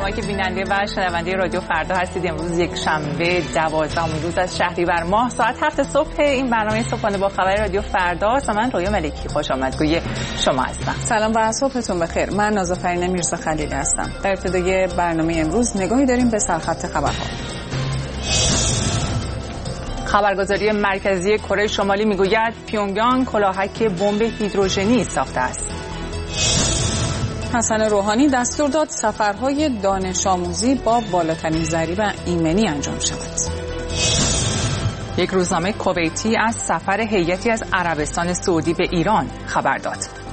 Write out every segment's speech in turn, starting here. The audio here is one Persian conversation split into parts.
شما که بیننده و شنونده رادیو فردا هستید. امروز یک شنبه 12 روز از شهریور ماه ساعت 7 صبح این برنامه صبحانه با خبر رادیو فردا. من رویا ملکی خوش آمدگوی شما هستم. سلام و صبحتون بخیر. من نازافرین میرزا خلیلی هستم. در ابتدای برنامه امروز نگاهی داریم به سرخط خبرها. خبرگزاری مرکزی کره شمالی میگوید پیونگیانگ کلاهک بمب هیدروژنی ساخته است. حسن روحانی دستور داد سفرهای دانش آموزی با بالاترین ضریب ایمنی انجام شود. یک روزنامه کویتی از سفر هیئتی از عربستان سعودی به ایران خبر داد.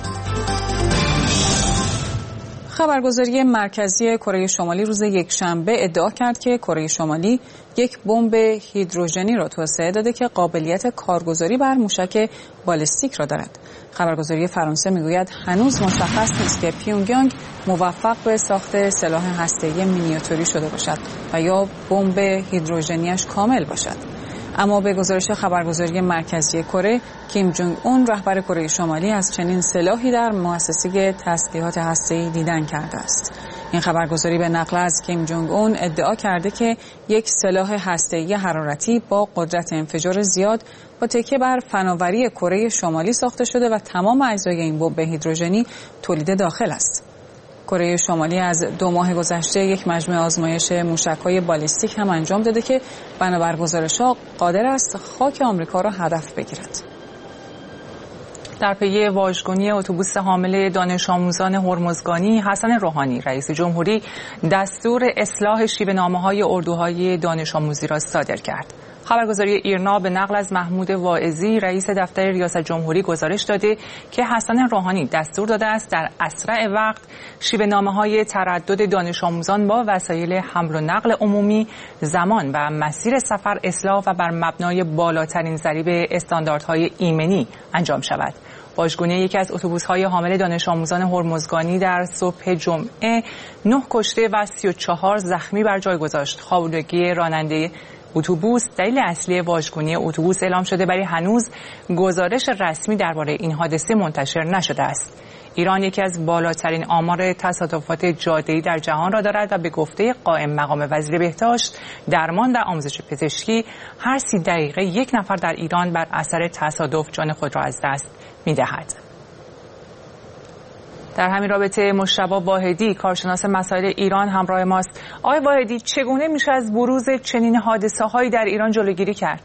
خبرگزاری مرکزی کره شمالی روز یکشنبه ادعا کرد که کره شمالی یک بمب هیدروژنی را توسعه داده که قابلیت کارگزاری بر موشک بالستیک را دارد. خبرگزاری فرانسه میگوید هنوز مشخص نیست که پیونگیانگ موفق به ساخت سلاح هسته‌ای مینیاتوری شده باشد و یا بمب هیدروژنیش کامل باشد. اما به گزارش خبرگزاری مرکزی کره، کیم جونگ اون رهبر کره شمالی از چنین سلاحی در مؤسسه تسلیحات هسته‌ای دیدن کرده است. این خبرگزاری به نقل از کیم جونگ اون ادعا کرده که یک سلاح هسته‌ای حرارتی با قدرت انفجار زیاد با تکیه بر فناوری کره شمالی ساخته شده و تمام اجزای این بمب هیدروژنی تولید داخل است. کره شمالی از 2 ماه گذشته یک مجموعه آزمایش موشک‌های بالستیک هم انجام داده که بنابر گزارش‌ها قادر است خاک آمریکا را هدف بگیرد. در پی واژگونی اتوبوس حامل دانش آموزان هرمزگانی، حسن روحانی رئیس جمهوری دستور اصلاح شیوه‌نامه‌های اردوهای دانش آموزی را صادر کرد. خبرگزاری ایرنا به نقل از محمود واعظی رئیس دفتر ریاست جمهوری گزارش داده که حسن روحانی دستور داده است در اسرع وقت شیوه‌نامه‌های تردد دانش آموزان با وسایل حمل و نقل عمومی، زمان و مسیر سفر اصلاح و بر مبنای بالاترین ضریب استانداردهای ایمنی انجام شود. واژگونی یکی از اتوبوس‌های حامل دانش آموزان هرمزگانی در صبح جمعه 9 کشته و 34 زخمی بر جای گذاشت. خوابیدگی راننده اتوبوس دلیل اصلی واژگونی اتوبوس اعلام شده، ولی هنوز گزارش رسمی درباره این حادثه منتشر نشده است. ایران یکی از بالاترین آمار تصادفات جاده‌ای در جهان را دارد و به گفته قائم مقام وزیر بهداشت، درمان و آموزش پزشکی هر 30 دقیقه یک نفر در ایران بر اثر تصادف جان خود را از دست می‌دهد. در همین رابطه مجتبی واحدی کارشناس مسائل ایران همراه ماست. آقای واحدی، چگونه میشه از بروز چنین حادثه‌هایی در ایران جلوگیری کرد؟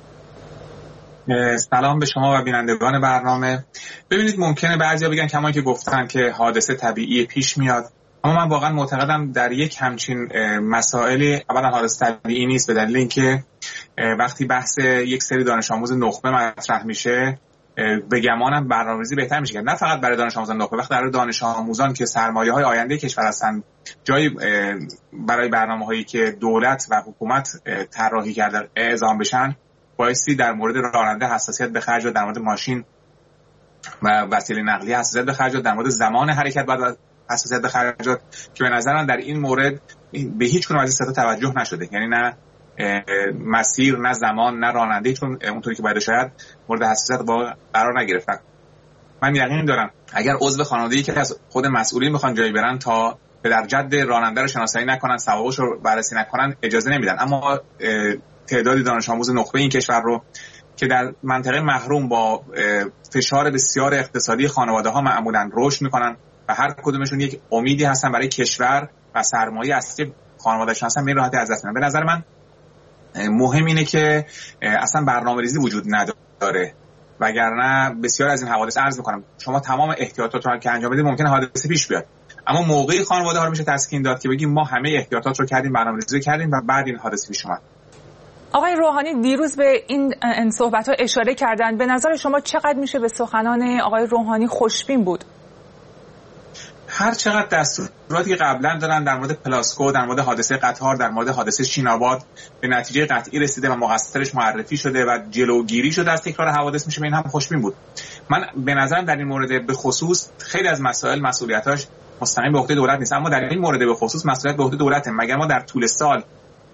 سلام به شما و بینندگان برنامه. ببینید، ممکنه بعضیا بگن کما که گفتن که حادثه طبیعی پیش میاد، اما من واقعا معتقدم در یک همچین مسائل اولا حادثه طبیعی نیست، به دلیل اینکه وقتی بحث یک سری دانش آموز نخبه مطرح میشه به گمانم برنامه‌ریزی بهتر میشه، نه فقط برای دانش آموزان نخبه، وقتی برای دانش آموزان که سرمایه‌های آینده کشور هستن، جایی برای برنامه‌هایی که دولت و حکومت طراحی کرده اعزام بشن، بایستی در مورد راننده حساسیت به خرج داد، در مورد ماشین و وسیله نقلیه حساسیت به خرج داد، در مورد زمان حرکت باید حساسیت به خرج داد، که به نظر من در این مورد به هیچ کدوم از این سه تا توجه نشده. یعنی نه مسیر، نه زمان، نه راننده، چون اونطوری که باید شاید مورد حساسیت قرار نگرفتن. من یقین دارم اگر عضو خانواده‌ای که از خود مسئولین میخوان جایی برن تا به در جد راننده رو شناسایی نکنن، سوابقش رو بررسی نکنن، اجازه نمیدن. اما تعدادی دانش آموز نخبه این کشور رو که در منطقه محروم با فشار بسیار اقتصادی خانواده‌ها معمولاً رشد میکنن و هر کدومشون یک امیدی هستن برای کشور و سرمایه اصلی خانواده‌شون هستن، به راحتی از دست میدن. به نظر من مهم اینه که اصلا برنامه‌ریزی وجود نداره، وگرنه بسیار از این حوادث عرض میکنم شما تمام احتیاطات رو که انجام بدید ممکنه حادثه پیش بیاد، اما موقعی خانواده ها رو میشه تسکین داد که بگیم ما همه احتیاطات رو کردیم، برنامه‌ریزی کردیم و بعد این حادثه پیش اومد. آقای روحانی دیروز به این صحبت‌ها اشاره کردند. به نظر شما چقدر میشه به سخنان آقای روحانی خوشبین بود؟ هر چقدر دستوراتی که قبلا دارن در مورد پلاسکو، در مورد حادثه قطار، در مورد حادثه شین‌آباد به نتیجه قطعی رسیده و مقصرش معرفی شده و جلوگیری شده از تکرار حوادث، میشه به این هم خوشبین بود. من به نظرم در این مورد به خصوص خیلی از مسائل مسئولیتاش مستقیم به عهده دولت نیست، اما در این مورد به خصوص مسئولیت به عهده دولته. مگر ما در طول سال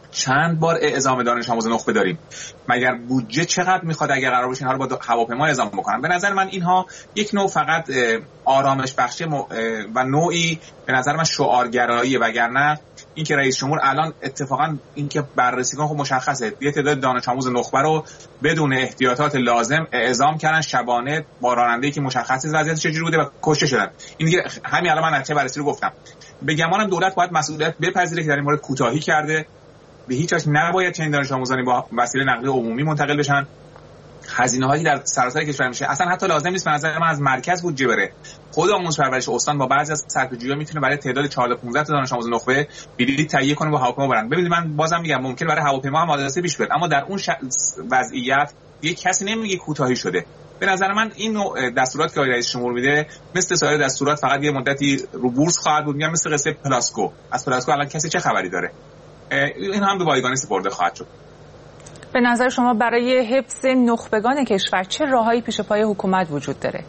چند بار اعزام دانش آموز نخبه داریم. مگر بودجه چقدر میخواد اگر قرار باشه اینها رو با هواپیما اعزام بکنن؟ به نظر من اینها یک نوع فقط آرامش بخشی و نوعی به نظر من شعارگراییه، وگرنه اینکه رئیس جمهور الان اتفاقا اینکه بررسی کنه خب مشخصه یه تعداد دانش آموز نخبه رو بدون احتیاطات لازم اعزام کردن شبانه با راننده‌ای که مشخصه وضعیتش چجوری بوده و کشته شدن. این دیگه همین الان من نتیجه بررسی رو گفتم. به گمانم دولت باید مسئولیت بپذیره که در این مورد کوتاهی کرده. به هیچ وجه نباید چنین دانش آموزانی با وسیله نقلیه عمومی منتقل بشن. هزینه‌هایی در سراسر کشور میشه اصلا حتی لازم نیست به نظر من از مرکز بودجه بره. خود آموزش پرورش استان با بعضی از صرفه‌جویی‌ها میتونه برای تعداد 14 15 تا دانش آموز نخبه بلیط تهیه کنه با هواپیما برن. ببینید من بازم میگم ممکن برای هواپیما هم آدرسی پیش بیاد، اما در اون وضعیت یک کسی نمیگه کوتاهی شده. به نظر من این نوع دستورات که رئیس جمهور میده مثل سایر دستورات فقط یه مدتی رو بورس خواهد بود. میگم مثل قصه پلاسکو. از پلاسکو الان کسی چه خبری داره؟ این هم به بایگانی سپرده خواهد شد. به نظر شما برای حفظ نخبگان کشور چه راههایی پیش پای حکومت وجود داره؟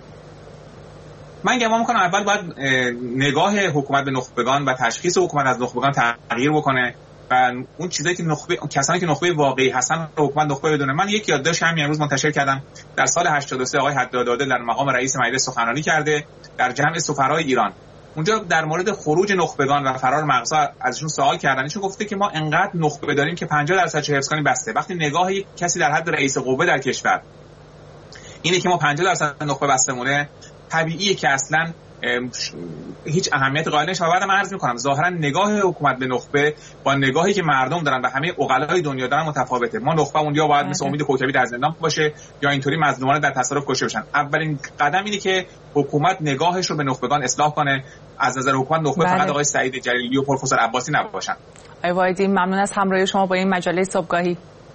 من گمان میکنم اول باید نگاه حکومت به نخبگان و تشخیص حکومت از نخبگان تغییر بکنه و اون چیزایی که کسانی که نخبه واقعی هستن رو حکومت نخبه بدونه. من یک یادداشت همین امروز منتشر کردم. در سال 83 آقای حدادی در مقام رئیس مجلس سخنرانی کرده در جمع سفرای ایران. اونجا در مورد خروج نخبگان و فرار مغزها ازشون سوال کردن. ایشون گفته که ما انقدر نخبه داریم که 50% چه حفظ کنیم بسته. وقتی نگاه یک کسی در حد رئیس قوه در کشور اینه که ما 50% نخبه بسته‌مونه، طبیعیه که اصلا هیچ اهمیت قائل نشه. و بعدم عرض می‌کنم ظاهرا نگاه حکومت به نخبه با نگاهی که مردم دارن و همه عقلای دنیا دارن متفاوته. ما نخبه اونجا باید مثل امید کوکبی در زندان باشه یا اینطوری مظلومانه در تصرف کشته بشن. اولین قدم اینه که حکومت نگاهش رو به نخبگان اصلاح کنه. از نظر حکومت نخبه فقط آقای سعید جلیلی و پروفسور عباسی نباشن. آقای وایدی ممنون از همراهی شما با این مجله صبحگاهی.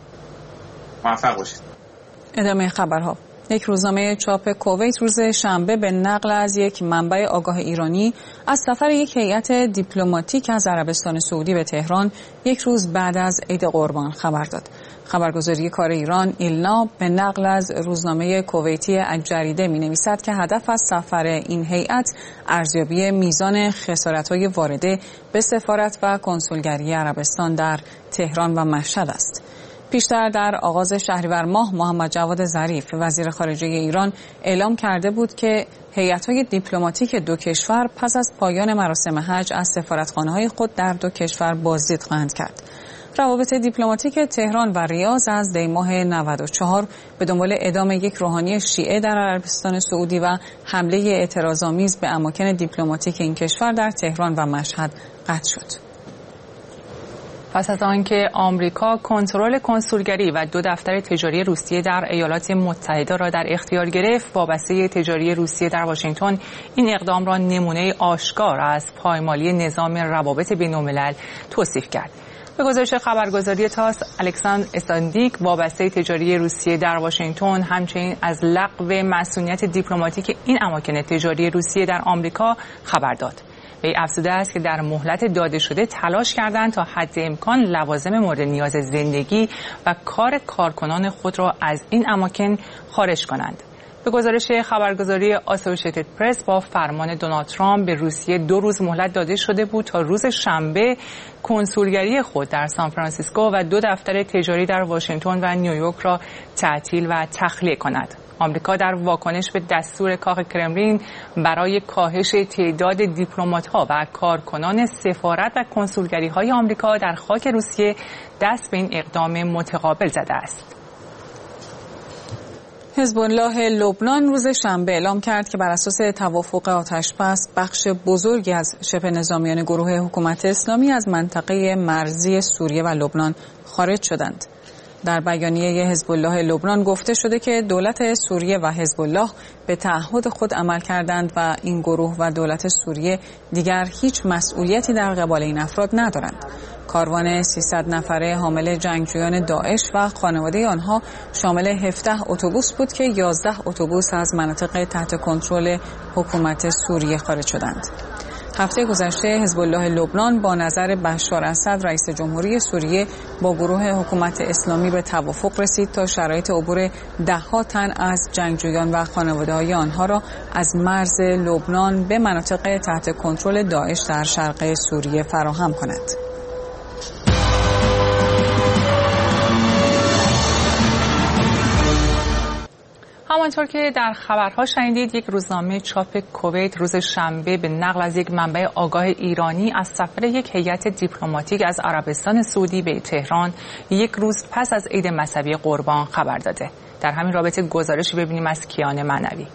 موفق باشید. ادامه خبرها. یک روزنامه چاپ کویت روز شنبه به نقل از یک منبع آگاه ایرانی از سفر یک هیئت دیپلماتیک از عربستان سعودی به تهران یک روز بعد از عید قربان خبر داد. خبرگزاری کار ایران ایلنا به نقل از روزنامه کویتی الجریده می‌نویسد که هدف از سفر این هیئت ارزیابی میزان خسارت‌های وارده به سفارت و کنسولگری عربستان در تهران و مشهد است. پیشتر در آغاز شهریور ماه محمد جواد ظریف وزیر خارجه ایران اعلام کرده بود که هیئت‌های دیپلماتیک دو کشور پس از پایان مراسم حج از سفارتخانه‌های خود در دو کشور بازدید خواهند کرد. روابط دیپلماتیک تهران و ریاض از دی ماه 94 به دنبال اعدام یک روحانی شیعه در عربستان سعودی و حمله اعتراض‌آمیز به اماکن دیپلماتیک این کشور در تهران و مشهد قطع شد. پس از آنکه آمریکا کنترل کنسولگری و دو دفتر تجاری روسیه در ایالات متحده را در اختیار گرفت، وابسته تجاری روسیه در واشنگتن این اقدام را نمونه آشکار از پایمالی نظام روابط بین‌الملل توصیف کرد. به گزارش خبرگزاری تاس، الکساندر استاندیک وابسته تجاری روسیه در واشنگتن همچنین از لغو مسئولیت دیپلماتیک این اماکن تجاری روسیه در آمریکا خبر داد. وی افزوده است که در مهلت داده شده تلاش کردند تا حد امکان لوازم مورد نیاز زندگی و کار کارکنان خود را از این اماکن خارج کنند. به گزارش خبرگزاری آسوشیتد پرس با فرمان دونالد ترامپ به روسیه 2 روز مهلت داده شده بود تا روز شنبه کنسولگری خود در سان فرانسیسکو و 2 دفتر تجاری در واشنگتن و نیویورک را تعطیل و تخلیه کند. آمریکا در واکنش به دستور کاخ کرملین برای کاهش تعداد دیپلمات‌ها و کارکنان سفارت و کنسولگری‌های آمریکا در خاک روسیه دست به این اقدام متقابل زده است. حزب الله لبنان روز شنبه اعلام کرد که بر اساس توافق آتش‌بس بخش بزرگی از شبه نظامیان گروه حکومت اسلامی از منطقه مرزی سوریه و لبنان خارج شدند. در بیانیه حزب الله لبنان گفته شده که دولت سوریه و حزب الله به تعهد خود عمل کردند و این گروه و دولت سوریه دیگر هیچ مسئولیتی در قبال این افراد ندارند. کاروان 300 نفره حامل جنگجویان داعش و خانواده آنها شامل 17 اتوبوس بود که 11 اتوبوس از مناطق تحت کنترل حکومت سوریه خارج شدند. هفته گذشته حزب الله لبنان با نظر بشار اسد رئیس جمهوری سوریه با گروه حکومت اسلامی به توافق رسید تا شرایط عبور 10 تن از جنگجویان و خانواده‌های آنها را از مرز لبنان به مناطق تحت کنترل داعش در شرق سوریه فراهم کند. همانطور که در خبرها شنیدید، یک روزنامه چاپ کویت روز شنبه به نقل از یک منبع آگاه ایرانی از سفر یک هیئت دیپلماتیک از عربستان سعودی به تهران یک روز پس از عید مذهبی قربان خبر داده. در همین رابطه گزارشی ببینیم از کیان معنوی.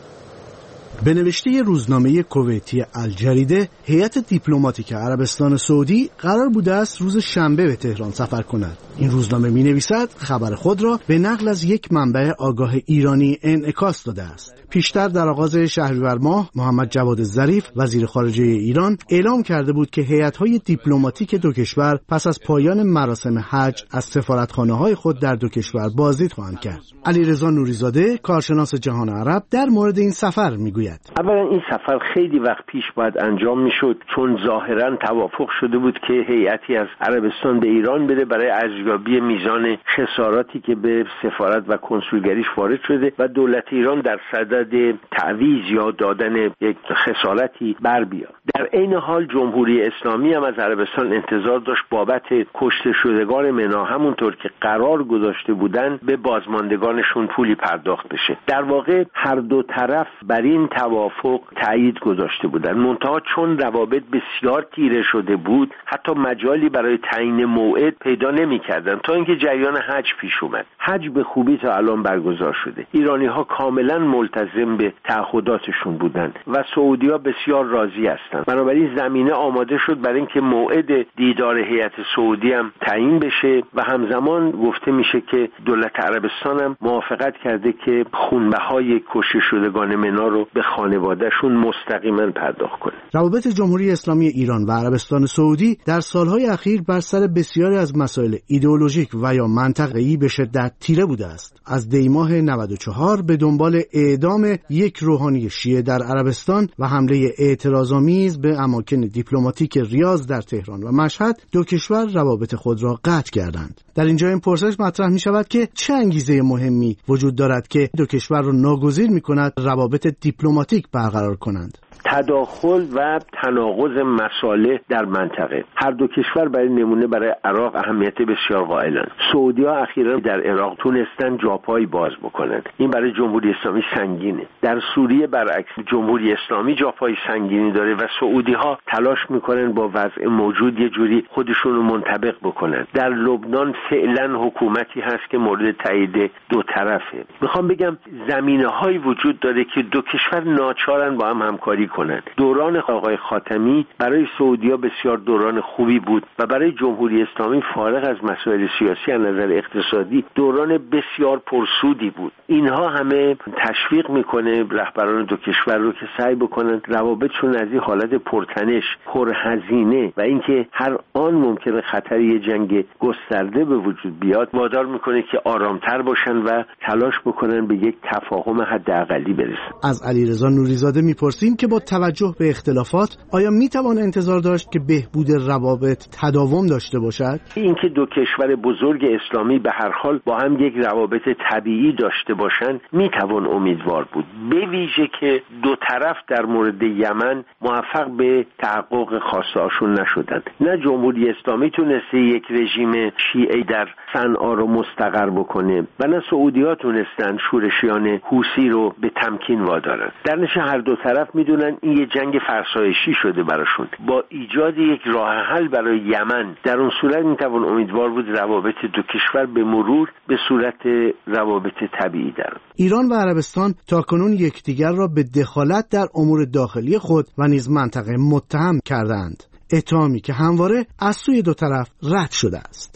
به نوشته روزنامه کویتی الجریده، هیئت دیپلماتیک عربستان سعودی قرار بوده است روز شنبه به تهران سفر کند. این روزنامه می‌نویسد خبر خود را به نقل از یک منبع آگاه ایرانی انعکاس داده است. پیشتر در آغاز شهریور ماه، محمد جواد ظریف وزیر خارجه ایران اعلام کرده بود که هیئت‌های دیپلماتیک دو کشور پس از پایان مراسم حج از سفارتخانه‌های خود در دو کشور بازدید خواهند کرد. علیرضا نوریزاده، کارشناس جهان عرب، در مورد این سفر میگوید: اولا این سفر خیلی وقت پیش باید انجام میشد، چون ظاهرا توافق شده بود که هیئتی از عربستان به ایران بره برای ارزیابی میزان خساراتی که به سفارت و کنسولگریش وارد شده و دولت ایران در صدد تعویض یا دادن یک خسارتی بر بیاد. در عین حال جمهوری اسلامی هم از عربستان انتظار داشت بابت کشته شدگان منا همونطور که قرار گذاشته بودن به بازماندگانشون پولی پرداخت بشه. در واقع هر دو طرف بر این توافق تایید گذاشته بودن، منتها چون روابط بسیار تیره شده بود حتی مجالی برای تعیین موعد پیدا نمی‌کردن تا اینکه جریان حج پیش اومد. حج به خوبی تا الان برگزار شده. ایرانی‌ها کاملا ملتزم به تعهداتشون بودند و سعودی‌ها بسیار راضی هستند. بنابراین زمینه آماده شد برای اینکه موعد دیدار هیئت سعودی هم تعیین بشه و همزمان گفته میشه که دولت عربستان هم موافقت کرده که خونبهای کشته شدگان منا رو به خانوادهشون مستقیما پرداخت کنه. روابط جمهوری اسلامی ایران و عربستان سعودی در سالهای اخیر بر سر بسیاری از مسائل ایدئولوژیک و یا منطقه‌ای به شدت تیره بوده است. از دیماه 94 به دنبال اعدام یک روحانی شیعه در عربستان و حمله اعتراض‌آمیز به اماکن دیپلماتیک ریاض در تهران و مشهد، دو کشور روابط خود را قطع کردند. در اینجا این پرسش مطرح می شود که چه انگیزه مهمی وجود دارد که دو کشور را ناگزیر می کند روابط دیپلماتیک برقرار کنند؟ تداخل و تناقض مصالح در منطقه. هر دو کشور برای نمونه برای عراق اهمیت بسیار قائلند. سعودی‌ها اخیراً در عراق تونستن جاپایی باز بکنند. این برای جمهوری اسلامی سنگینه. در سوریه برعکس جمهوری اسلامی جاپایی سنگینی داره و سعودی‌ها تلاش میکنن با وضع موجود یه جوری خودشون رو منطبق بکنن. در لبنان فعلا حکومتی هست که مورد تایید دو طرفه. میخوام بگم زمینه‌هایی وجود داره که دو کشور ناچارن با هم همکاری کنند. دوران آقای خاتمی برای سعودی‌ها بسیار دوران خوبی بود و برای جمهوری اسلامی فارغ از مسائل سیاسی از نظر اقتصادی دوران بسیار پرسودی بود. اینها همه تشویق میکنه رهبران دو کشور رو که سعی بکنن روابطشون از این حالت پرتنش، پرهزینه و اینکه هر آن ممکنه خطری جنگ گسترده به وجود بیاد وادار میکنه که آرامتر باشن و تلاش بکنن به یک تفاهم حداقلی برسن. از علیرضا نوریزاده میپرسیم که با توجه به اختلافات آیا میتوان انتظار داشت که بهبود روابط تداوم داشته باشد؟ اینکه دو کشور بزرگ اسلامی به هر حال با هم یک روابط طبیعی داشته باشند میتوان امیدوار بود، به ویژه که دو طرف در مورد یمن موفق به تحقق خواسته‌هاشون نشدند. نه جمهوری اسلامی تونسته یک رژیم شیعی در صنعا رو مستقر بکنه و نه سعودی‌ها تونستن شورشیان حوثی رو به تمکین وادارن. در نتیجه هر دو طرف میدونن این یه جنگ فرسایشی شده براشون. با ایجاد یک راه حل برای یمن در اون صورت میتوان امیدوار بود روابط دو کشور به مرور به صورت روابط طبیعی در. ایران و عربستان تاکنون یکدیگر را به دخالت در امور داخلی خود و نیز منطقه متهم کردند، اتهامی که همواره از سوی دو طرف رد شده است.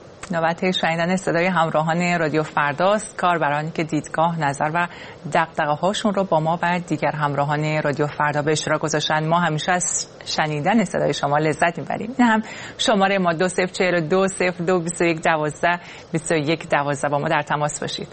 نوبت شنیدن صدای همراهان رادیو فرداست، کاربرانی که دیدگاه، نظر و دغدغه‌هاشون رو با ما و دیگر همراهان رادیو فردا به اشتراک گذاشتن. ما همیشه از شنیدن صدای شما لذت می‌بریم. این هم شماره ما 2042022112 با ما در تماس باشید.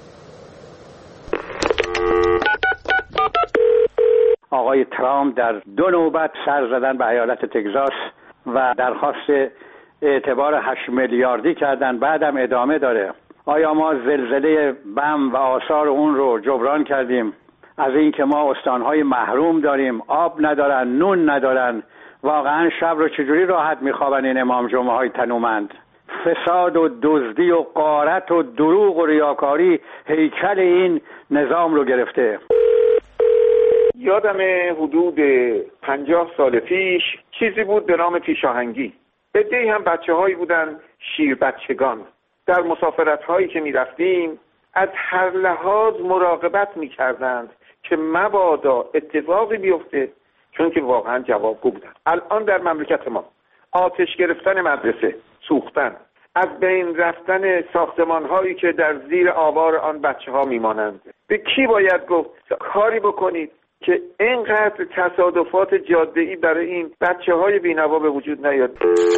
آقای ترامپ در 2 نوبت سر زدن به ایالت تگزاس و درخواست اعتبار 8 میلیاردی کردن، بعدم ادامه داره. آیا ما زلزله بم و آثار اون رو جبران کردیم؟ از این که ما استانهای محروم داریم، آب ندارن، نون ندارن، واقعا شب رو چجوری راحت میخوابن این امام جمعه های تنومند؟ فساد و دزدی و غارت و دروغ و ریاکاری هیکل این نظام رو گرفته. یادم حدود 50 سال پیش چیزی بود به نام پیشاهنگی. عده‌ای هم بچه‌هایی بودن شیر بچگان. در مسافرت‌هایی که می‌رفتیم از هر لحاظ مراقبت می‌کردند که مبادا اتفاقی بیفته، چون که واقعا جوابگو بودن. الان در مملکت ما آتش گرفتن مدرسه، سوختن، از بین رفتن ساختمان‌هایی که در زیر آوار آن بچه‌ها می‌مانند. به کی باید گفت کاری بکنید که اینقدر تصادفات جاده‌ای برای این بچه‌های بی‌نوا به وجود نیاد؟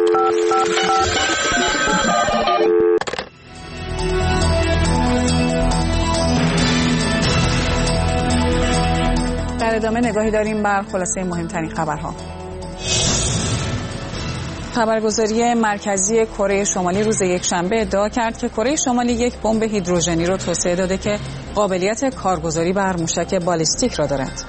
در ادامه نگاهی داریم بر خلاصه مهمترین خبرها. خبرگزاری مرکزی کره شمالی روز یکشنبه ادعا کرد که کره شمالی یک بمب هیدروژنی را توسعه داده که قابلیت کارگزاری بر موشک بالیستیک را دارد.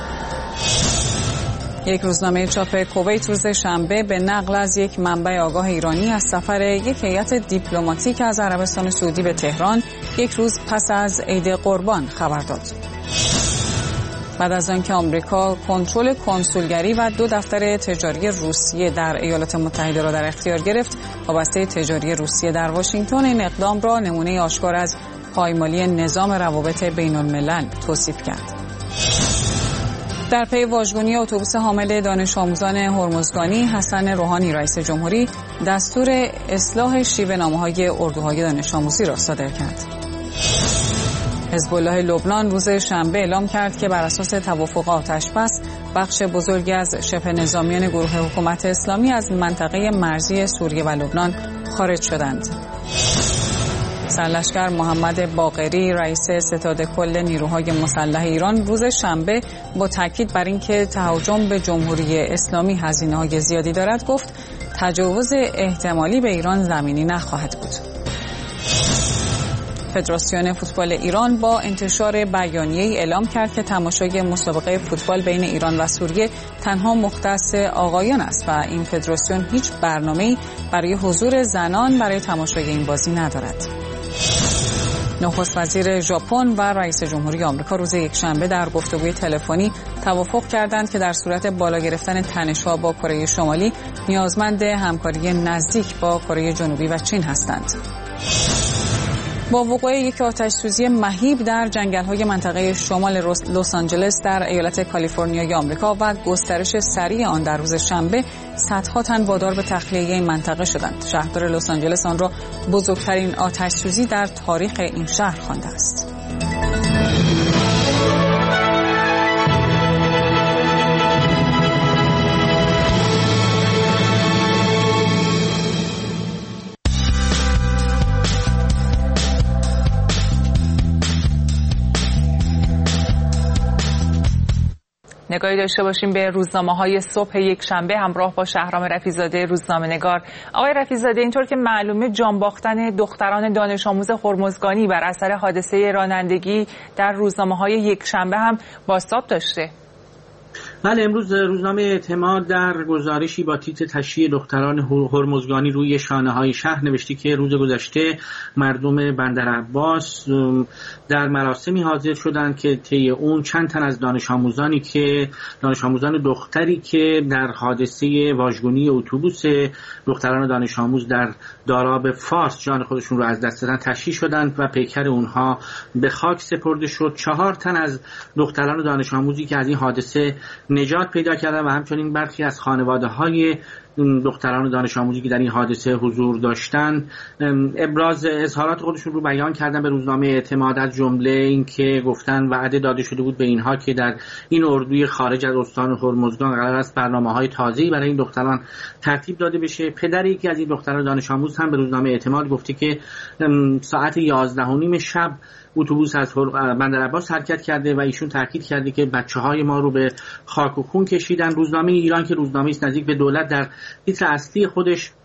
یک روزنامه چاپ کویت روز شنبه به نقل از یک منبع آگاه ایرانی از سفر یک هیئت دیپلماتیک از عربستان سعودی به تهران یک روز پس از عید قربان خبر داد. بعد از آنکه آمریکا کنترل کنسولگری و 2 دفتر تجاری روسیه در ایالات متحده را در اختیار گرفت، وابسته تجاری روسیه در واشنگتن این اقدام را نمونه آشکار از پایمالی نظام روابط بین الملل توصیف کرد. در پی واژگونی اتوبوس حامل دانش آموزان هرمزگانی، حسن روحانی رئیس جمهوری دستور اصلاح شیوه نامه‌های اردوهای دانش آموزی را صادر کرد. حزب الله لبنان روز شنبه اعلام کرد که بر اساس توافق آتش‌بس بخش بزرگی از شبه نظامیان گروه حکومت اسلامی از منطقه مرزی سوریه و لبنان خارج شدند. سرلشکر محمد باقری رئیس ستاد کل نیروهای مسلح ایران روز شنبه با تاکید بر اینکه تهاجم به جمهوری اسلامی هزینه‌های زیادی دارد گفت تجاوز احتمالی به ایران زمینی نخواهد بود. فدراسیون فوتبال ایران با انتشار بیانیه‌ای اعلام کرد که تماشای مسابقه فوتبال بین ایران و سوریه تنها مختص آقایان است و این فدراسیون هیچ برنامه‌ای برای حضور زنان برای تماشای این بازی ندارد. نخست وزیر ژاپن و رئیس جمهوری آمریکا روز یکشنبه در گفتگوی تلفنی توافق کردند که در صورت بالا گرفتن تنش‌ها با کره شمالی نیازمند همکاری نزدیک با کره جنوبی و چین هستند. با وقوع یک آتش‌سوزی مهیب در جنگل‌های منطقه شمال لس آنجلس در ایالت کالیفرنیای آمریکا و گسترش سریع آن در روز شنبه، صدها تن وادار به تخلیه این منطقه شدند. شهردار لس آنجلس آن را بزرگترین آتش‌سوزی در تاریخ این شهر خوانده است. نگاهی داشته باشیم به روزنامه‌های صبح یکشنبه همراه با شهرام رفیع‌زاده روزنامه‌نگار. آقای رفیع‌زاده، اینطور که معلومه جان باختن دختران دانش آموز هرمزگانی بر اثر حادثه رانندگی در روزنامه‌های یکشنبه هم بازتاب داشته. بله، امروز روزنامه اعتماد در گزارشی با تیتر تشییع دختران هرمزگانی روی شانه‌های شهر نوشته که روز گذشته مردم بندرعباس در مراسمی حاضر شدند که طی اون چند تن از دانش آموزان دختری که در حادثه واژگونی اتوبوس دختران دانش آموز در داراب فارس جان خودشون رو از دست دادن تشییع شدند و پیکر اونها به خاک سپرده شد. 4 تن از دختران دانش آموزی که از این حادثه نجات پیدا کردن و همچنین برخی از خانواده‌های دختران دانش آموزی که در این حادثه حضور داشتند ابراز اظهارات خودشون رو بیان کردن به روزنامه اعتماد، از جمله اینکه گفتن وعده داده شده بود به اینها که در این اردوی خارج از استان هرمزگان قرار است برنامه‌های تازه‌ای برای این دختران ترتیب داده بشه. پدر یکی از این دختران دانش آموز هم به روزنامه اعتماد گفته که ساعت 11:30 شب اتوبوس از بندرعباس حرکت کرده و ایشون تاکید کرده که بچه‌های ما رو به خاک و خون کشیدن. روزنامه ایران که روزنامه‌ای است نزدیک به دولت در تیتر اصلی خودش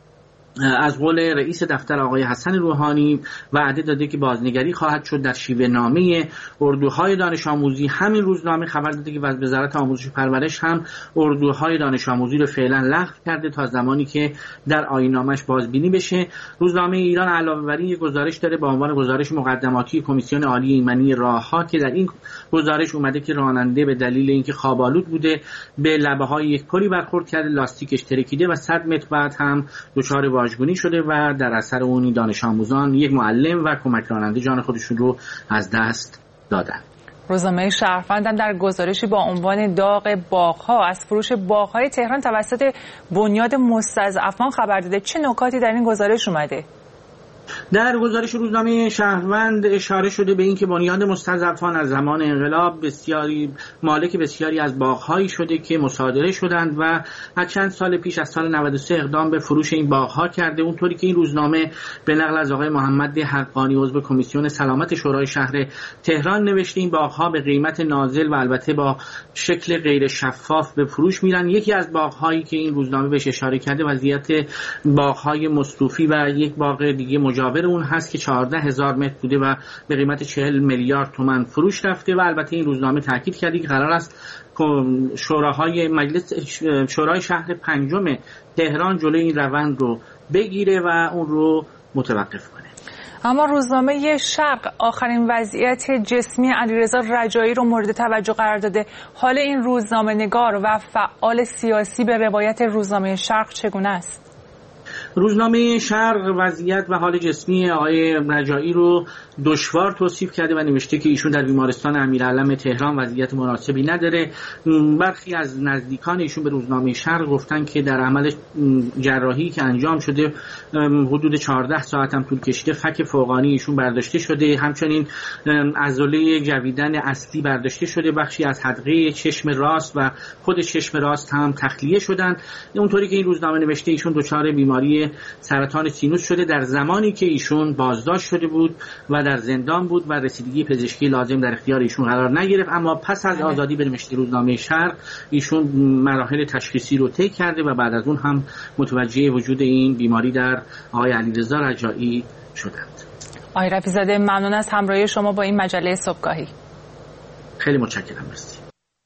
از قول رئیس دفتر آقای حسن روحانی وعده داده که بازنگری خواهد شد در شیوه نامه اردوهای دانش آموزی. همین روزنامه خبر داده که وزارت آموزش و پرورش هم اردوهای دانش آموزی رو فعلا لغو کرده تا زمانی که در آیین‌نامه‌اش بازبینی بشه. روزنامه ایران علاوه بر این گزارش داره با عنوان گزارش مقدماتی کمیسیون عالی ایمنی راه‌ها که در این گزارش اومده که راننده به دلیل اینکه خواب‌آلود بوده به لبه‌های یک پلی برخورد کرده، لاستیکش ترکیده و 100 متر بعد هم دچار واژگونی شده و در اثر اون دانش آموزان، یک معلم و کمک راننده جان خودشون رو از دست دادن. روزنامه شهروند هم در گزارشی با عنوان داغ باغ‌ها از فروش باغ‌های تهران توسط بنیاد مستضعفان خبر داده. چه نکاتی در این گزارش اومده؟ در گزارش روزنامه شهروند اشاره شده به اینکه بنیاد مستضعفان از زمان انقلاب مالک بسیاری از باغ‌هایی شده که مصادره شدند و از چند سال پیش از سال 93 اقدام به فروش این باغ‌ها کرده. اونطوری که این روزنامه به نقل از آقای محمد حقانی عضو کمیسیون سلامت شورای شهر تهران نوشته این باغ‌ها به قیمت نازل و البته با شکل غیر شفاف به فروش میرن. یکی از باغ‌هایی که این روزنامه بهش اشاره کرده وضعیت باغ‌های مصطوفی و یک باغ دیگه مجاور اون هست که 14,000 متر بوده و به قیمت 40 میلیارد تومان فروش رفته. و البته این روزنامه تاکید کرده که قرار است شورای شهر پنجم تهران جلوی این روند رو بگیره و اون رو متوقف کنه. اما روزنامه شرق آخرین وضعیت جسمی علیرضا رجایی رو مورد توجه قرار داده. حال این روزنامه نگار و فعال سیاسی به روایت روزنامه شرق چگونه است؟ روزنامه شرق وضعیت و حال جسمی آقای رجایی رو دشوار توصیف کرده و نوشته که ایشون در بیمارستان امیرعلم تهران وضعیت مناسبی نداره. برخی از نزدیکان ایشون به روزنامه شرق گفتن که در عمل جراحی که انجام شده حدود 14 ساعت هم طول کشیده، فک فوقانی ایشون برداشته شده، همچنین عضله جویدن اصلی برداشته شده، بخشی از حلقه چشم راست و خود چشم راست هم تخلیه شدن. اونطوری که این روزنامه نوشته ایشون دچار بیماری سرطان سینوس شده در زمانی که ایشون بازداشت شده بود و در زندان بود و رسیدگی پزشکی لازم در اختیار ایشون قرار نگرفت. اما پس از آزادی به نوشته روزنامه شرق ایشون مراحل تشخیصی رو طی کرده و بعد از اون هم متوجه وجود این بیماری در آقای علیرضا رجایی شدند. آقای رفیع‌زاده ممنون از همراهی شما با این مجله صبحگاهی. خیلی متشکرم. مرسی.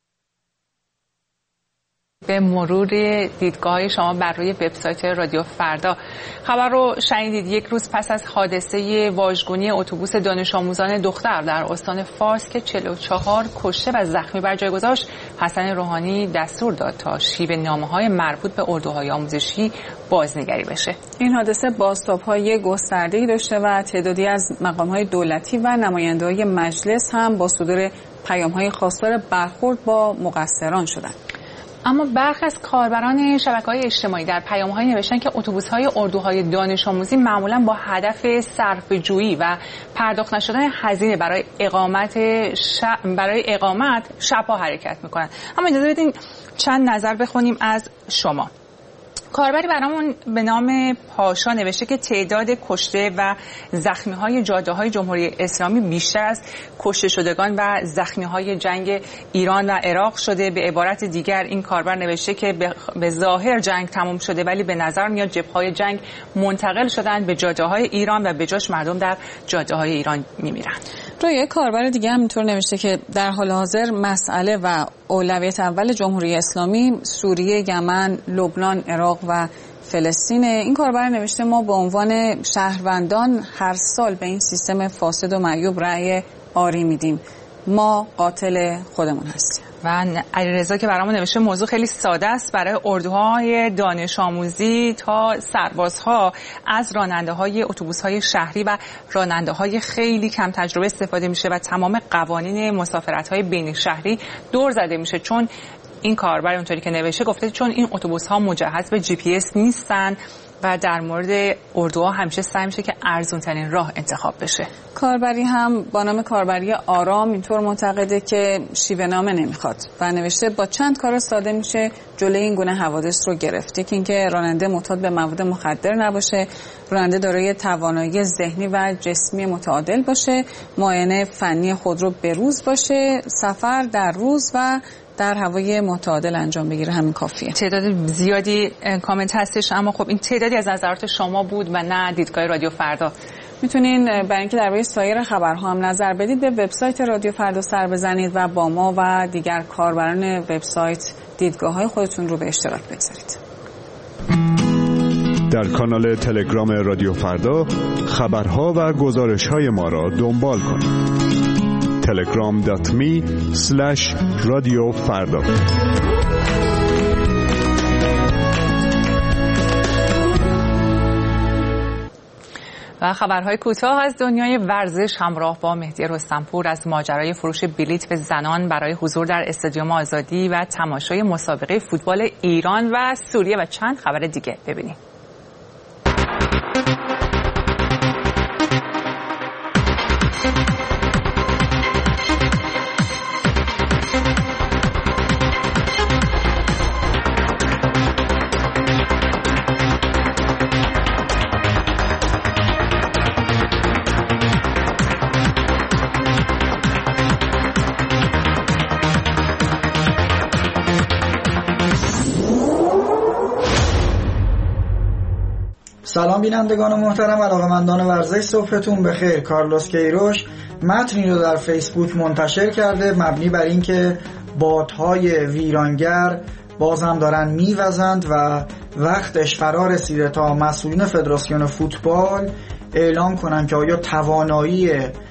به مرور دیدگاه شما بر روی وبسایت رادیو فردا خبر رو شنیدید. یک روز پس از حادثه واژگونی اتوبوس دانش آموزان دختر در استان فارس که 44 کشته و زخمی بر جای گذاشت، حسن روحانی دستور داد تا شیوه نامه‌های مربوط به اردوهای آموزشی بازنگری بشه. این حادثه بازتاب‌های گسترده‌ای داشته و تعدادی از مقام‌های دولتی و نماینده‌های مجلس هم با صدور پیام‌های خواستار برخورد با مقصران شدند. اما برخی از کاربران شبکه‌های اجتماعی در پیام‌های نوشتن که اتوبوس‌های اردوهای دانش آموزی معمولاً با هدف صرفه‌جویی و پرداخت نشدن هزینه برای اقامت شب‌ها حرکت می‌کنند. اما اجازه بدین چند نظر بخونیم از شما. کاربری برامون به نام پاشا نوشته که تعداد کشته و زخمی‌های جاده‌های جمهوری اسلامی بیشتر از کشته شدگان و زخمی‌های جنگ ایران و عراق شده. به عبارت دیگر این کاربر نوشته که به ظاهر جنگ تمام شده ولی به نظر میاد جبهه‌های جنگ منتقل شدن به جاده‌های ایران و به جاش مردم در جاده‌های ایران می‌میرن. روی کاربر دیگه هم اینطور نوشته که در حال حاضر مسئله و اولویت اول جمهوری اسلامی سوریه، یمن، لبنان، عراق و فلسطین. این کاربر نوشته ما به عنوان شهروندان هر سال به این سیستم فاسد و معیوب رأی آری میدیم. ما قاتل خودمون هستیم. و علیرضا که برامون نوشته موضوع خیلی ساده است. برای اردوهای دانش آموزی تا سربازها از راننده‌های اتوبوس‌های شهری و راننده‌های خیلی کم تجربه استفاده میشه و تمام قوانین مسافرت‌های بین شهری دور زده میشه، چون این کاربر اونطوری که نوشته گفته چون این اتوبوس‌ها مجهز به GPS نیستن و در مورد اردوها همیشه سعی میشه که ارزان‌ترین راه انتخاب بشه. کاربری هم با نام کاربری آرام اینطور معتقده که شیوه نامه نمیخواد و نوشته با چند کار ساده میشه جلوی این گونه حوادث رو گرفته که اینکه راننده معتاد به مواد مخدر نباشه، راننده دارای توانایی ذهنی و جسمی متعادل باشه، معاینه فنی خودرو به روز باشه، سفر در روز و در هوای معتدل انجام بگیره همین کافیه. تعداد زیادی کامنت هستش، اما خب این تعدادی از نظرات شما بود و نه دیدگاه رادیو فردا. میتونین برای اینکه درباره سایر خبرها هم نظر بدید به وبسایت رادیو فردا سر بزنید و با ما و دیگر کاربران وبسایت دیدگاه‌های خودتون رو به اشتراک بگذارید. در کانال تلگرام رادیو فردا خبرها و گزارش‌های ما را دنبال کنید. telegram.me/رادیو فردا. و خبرهای کوتاه از دنیای ورزش همراه با مهدی رستمپور از ماجرای فروش بلیت به زنان برای حضور در استادیوم آزادی و تماشای مسابقه فوتبال ایران و سوریه و چند خبر دیگه ببینیم. سلام بینندگان محترم، علاقه‌مندان ورزش، صبحتون بخیر. کارلوس کیروش متنی رو در فیسبوک منتشر کرده مبنی بر اینکه بادهای ویرانگر باز هم دارن میوزند و وقتش فرا رسیده تا مسئولین فدراسیون فوتبال اعلام کنن که آیا توانایی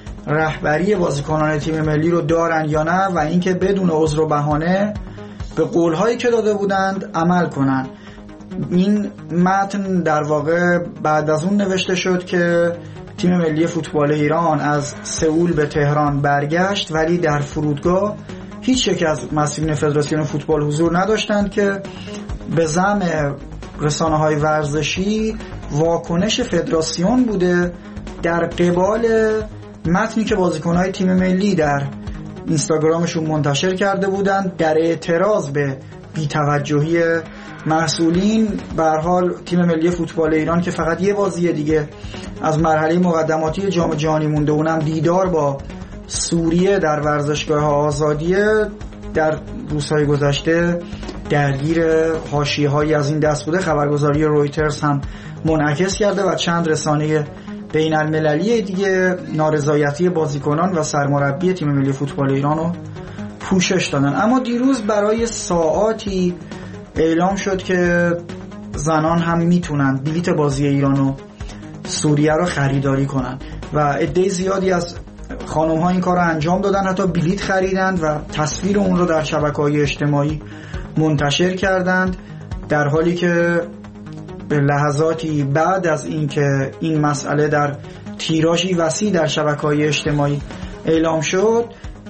رهبری بازیکنان تیم ملی رو دارن یا نه و اینکه بدون عذر و بهانه به قول‌هایی که داده بودند عمل کنن. این متن در واقع بعد از اون نوشته شد که تیم ملی فوتبال ایران از سئول به تهران برگشت ولی در فرودگاه هیچ یک از مسئولین فدراسیون فوتبال حضور نداشتند که به زعم رسانه‌های ورزشی واکنش فدراسیون بوده در قبال متنی که بازیکن‌های تیم ملی در اینستاگرامشون منتشر کرده بودند در اعتراض به بی‌توجهی مسئولین. به هر حال تیم ملی فوتبال ایران که فقط یه بازی دیگه از مرحله مقدماتی جام جهانی مونده، اونم دیدار با سوریه در ورزشگاه آزادیه، در روزهای گذشته درگیر حاشیه‌هایی از این دست بوده. خبرگزاری رویترز هم منعکس کرده و چند رسانه بین المللی دیگه نارضایتی بازیکنان و سرمربی تیم ملی فوتبال ایران رو پوشش دادن. اما دیروز برای ساعاتی اعلام شد که زنان هم میتونن بلیت بازی ایران و سوریه رو خریداری کنن و عده زیادی از خانم ها این کار رو انجام دادن، حتی بلیت خریدند و تصویر اون رو در شبکه‌های اجتماعی منتشر کردند، در حالی که به لحظاتی بعد از اینکه این مسئله در تیراژی وسیع در شبکه‌های اجتماعی اعلام شد،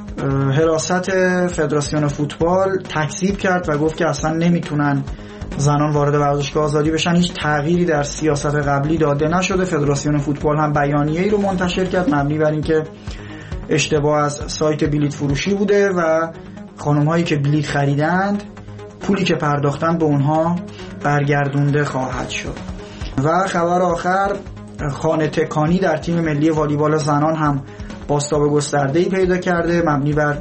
حراست فدراسیون فوتبال تکذیب کرد و گفت که اصلا نمیتونن زنان وارد ورزشگاه آزادی بشن، هیچ تغییری در سیاست قبلی داده نشده. فدراسیون فوتبال هم بیانیه‌ای رو منتشر کرد مبنی بر اینکه اشتباه از سایت بلیت فروشی بوده و خانم‌هایی که بلیت خریدند پولی که پرداختن به اونها برگردونده خواهد شد. و خبر آخر، خانه تکانی در تیم ملی والیبال زنان هم بازتاب گسترده‌ای پیدا کرده مبنی بر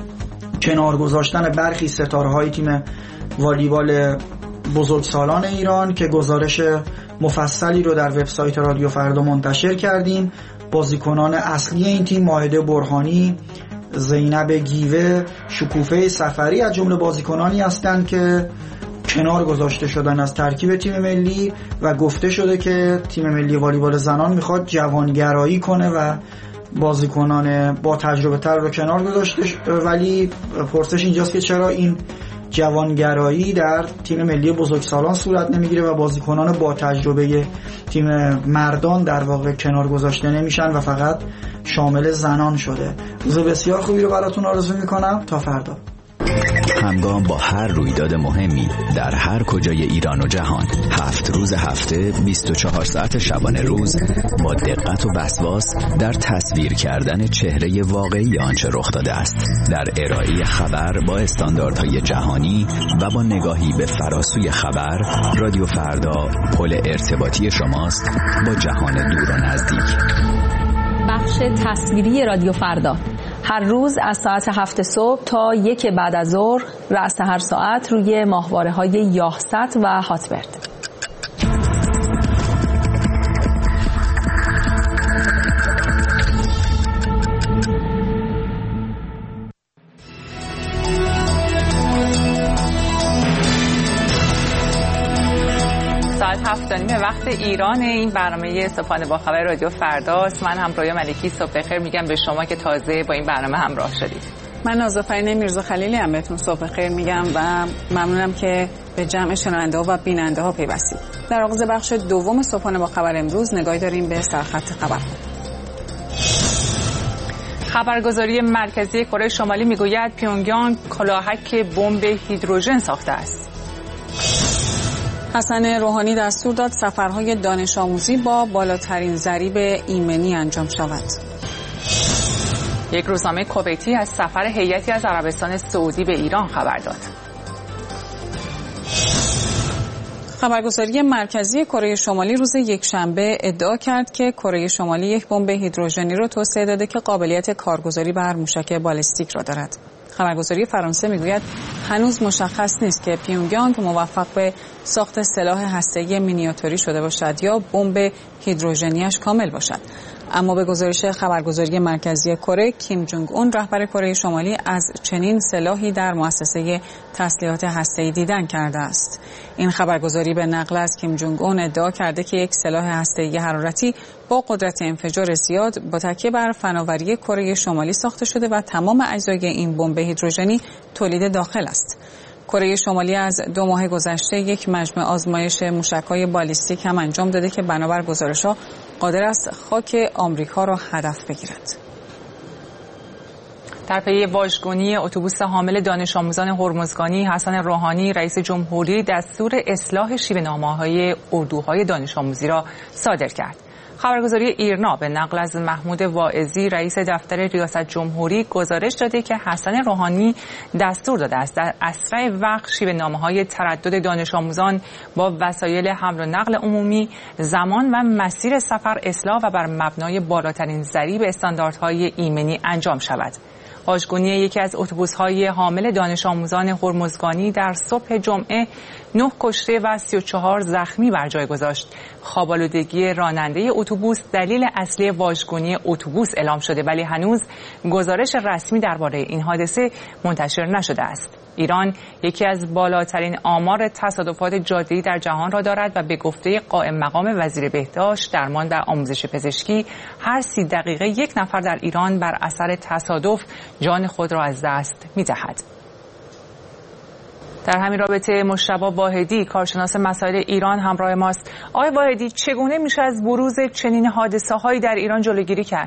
کنار گذاشتن برخی ستاره‌های تیم والیبال بزرگسالان ایران که گزارش مفصلی رو در وبسایت رادیو فردا منتشر کردیم. بازیکنان اصلی این تیم ماهده برهانی، زینب گیوه، شکوفه سفری از جمله بازیکنانی هستند که کنار گذاشته شدن از ترکیب تیم ملی و گفته شده که تیم ملی والیبال زنان میخواد جوانگرایی کنه و بازیکنان با تجربه تر رو کنار گذاشته، ولی پرسش اینجاست که چرا این جوانگرایی در تیم ملی بزرگسالان صورت نمیگیره و بازیکنان با تجربه تیم مردان در واقع کنار گذاشته نمیشن و فقط شامل زنان شده. روز بسیار خوبی رو براتون آرزو میکنم. تا فردا. همگام با هر رویداد مهمی در هر کجای ایران و جهان، 7 روز هفته 24 ساعت شبانه روز با دقت و وسواس در تصویر کردن چهره واقعی آنچه رخ داده است، در ارائه خبر با استانداردهای جهانی و با نگاهی به فراسوی خبر. رادیو فردا پل ارتباطی شماست با جهان دور و نزدیک. بخش تصویری رادیو فردا هر روز از ساعت 7 صبح تا 1 بعد از ظهر رأس هر ساعت روی ماهواره‌های یاهست و هاتبرد. ساعت 7:30 وقت ایران. این برنامه صبحانه با خبر رادیو فرداست. من همراه ملکی صبح بخیر میگم به شما که تازه با این برنامه همراه شدید. من نازافرین میرزا خلیلی هم بهتون صبح خیر میگم و ممنونم که به جمع شنونده ها و بیننده ها پیوستید. در آغاز بخش دوم صبحانه با خبر امروز نگاهی داریم به سرخط خبر. خبرگزاری مرکزی کره شمالی میگوید پیونگیانگ کلاهک بمب هیدروژن ساخته است. حسن روحانی دستور داد سفرهای دانش آموزی با بالاترین ضریب ایمنی انجام شود. یک روزنامه کویتی از سفر هیئتی از عربستان سعودی به ایران خبر داد. خبرگزاری مرکزی کره شمالی روز یکشنبه ادعا کرد که کره شمالی یک بمب هیدروژنی را توسعه داده که قابلیت کارگزاری بر موشک بالستیک را دارد. خبرگزاری فرانسه میگوید هنوز مشخص نیست که پیونگیانگ موفق به ساخت سلاح هسته‌ای مینیاتوری شده باشد یا بمب هیدروژنیش کامل باشد. اما به گزارش خبرگزاری مرکزی کره، کیم جونگ اون رهبر کره شمالی از چنین سلاحی در مؤسسه تسلیحات هسته‌ای دیدن کرده است. این خبرگزاری به نقل از کیم جونگ اون ادعا کرده که یک سلاح هسته‌ای حرارتی با قدرت انفجار زیاد با تکیه بر فناوری کره شمالی ساخته شده و تمام اجزای این بمب هیدروژنی تولید داخل است. کره شمالی از 2 ماه گذشته یک مجمع آزمایش موشک‌های بالستیک هم انجام داده که بنابر گزارش‌ها قادر است خاک آمریکا را هدف بگیرد. در پی واژگونی اتوبوس حامل دانش آموزان هرمزگانی، حسن روحانی رئیس جمهوری دستور اصلاح شیوه‌نامه‌های اردوهای دانش آموزی را صادر کرد. خبرگزاری ایرنا به نقل از محمود واعظی رئیس دفتر ریاست جمهوری گزارش داده که حسن روحانی دستور داده است در اسرع وقت شیوه‌نامه‌های تردد دانش آموزان با وسایل حمل و نقل عمومی، زمان و مسیر سفر اصلاح و بر مبنای بالاترین ضریب استانداردهای ایمنی انجام شود. واژگونی یکی از اتوبوس‌های حامل دانش آموزان هرمزگانی در صبح جمعه 9 کشته و 34 زخمی بر جای گذاشت. خواب‌آلودگی راننده اتوبوس دلیل اصلی واژگونی اتوبوس اعلام شده ولی هنوز گزارش رسمی درباره این حادثه منتشر نشده است. ایران یکی از بالاترین آمار تصادفات جاده‌ای در جهان را دارد و به گفته قائم مقام وزیر بهداشت، درمان و آموزش پزشکی هر 30 دقیقه یک نفر در ایران بر اثر تصادف جان خود را از دست می‌دهد. در همین رابطه مجتبی واحدی کارشناس مسائل ایران همراه ماست. آقای واحدی، چگونه میشه از بروز چنین حادثه‌هایی در ایران جلوگیری کرد؟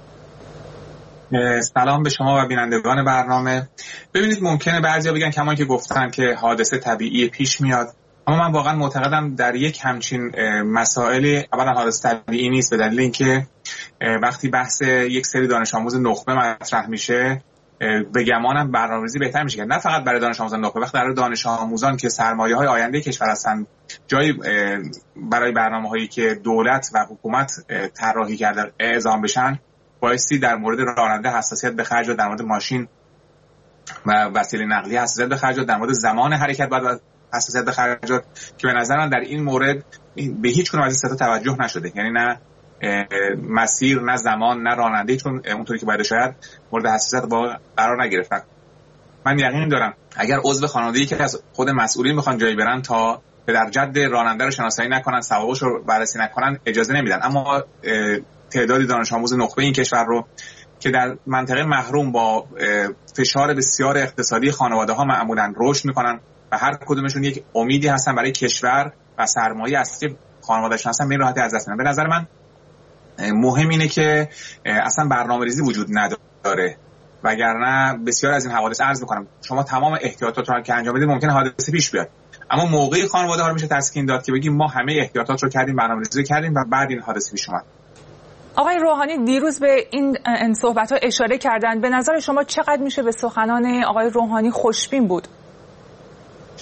سلام به شما و بینندگان برنامه. ببینید ممکنه بعضیا بگن کما که گفتن که حادثه طبیعی پیش میاد، اما من واقعا معتقدم در یک همچین مسائل اولا حادثه طبیعی نیست، به دلیل اینکه وقتی بحث یک سری دانش آموز نخبه مطرح میشه به گمانم برنامه‌ریزی بهتر میشه، نه فقط برای دانش آموزان نخبه، وقتی برای دانش آموزان که سرمایه‌های آینده کشور هستند جایی برای برنامه‌هایی که دولت و حکومت طراحی کرده اعزام بشن، بایستی در مورد راننده حساسیت به خرج داد، در مورد ماشین و وسیله نقلیه حساسیت به خرج داد، در مورد زمان حرکت باید حساسیت به خرج داد که به نظر من در این مورد به هیچ کدوم از این سه تا توجه نشده. یعنی نه مسیر، نه زمان، نه راننده، چون اونطوری که باید شاید مورد حساسیت قرار نگرفتن. من یقین دارم اگر عضو خانواده‌ای که از خود مسئولین میخوان جایی برن تا به در جد راننده رو شناسایی نکنن، سوابقش رو بررسی نکنن اجازه نمیدن، اما تعدادی دانش آموز نخبه این کشور رو که در منطقه محروم با فشار بسیار اقتصادی خانواده‌ها معمولاً رشد میکنن و هر کدومشون یک امیدی هستن برای کشور و سرمایه اصلی خانواده‌شون هستن، به راحتی از دست میدن. به نظر من مهم اینه که اصلا برنامه‌ریزی وجود نداره، وگرنه بسیار از این حوادث عرض میکنم شما تمام احتیاطات رو که انجام بدید ممکنه حادثه پیش بیاد، اما موقعی خانواده ها رو میشه تسکین داد که بگیم ما همه احتیاطات رو کردیم، برنامه‌ریزی کردیم و بعد این حادثه پیش اومد. آقای روحانی دیروز به این صحبت‌ها اشاره کردند، به نظر شما چقدر میشه به سخنان آقای روحانی خوشبین بود؟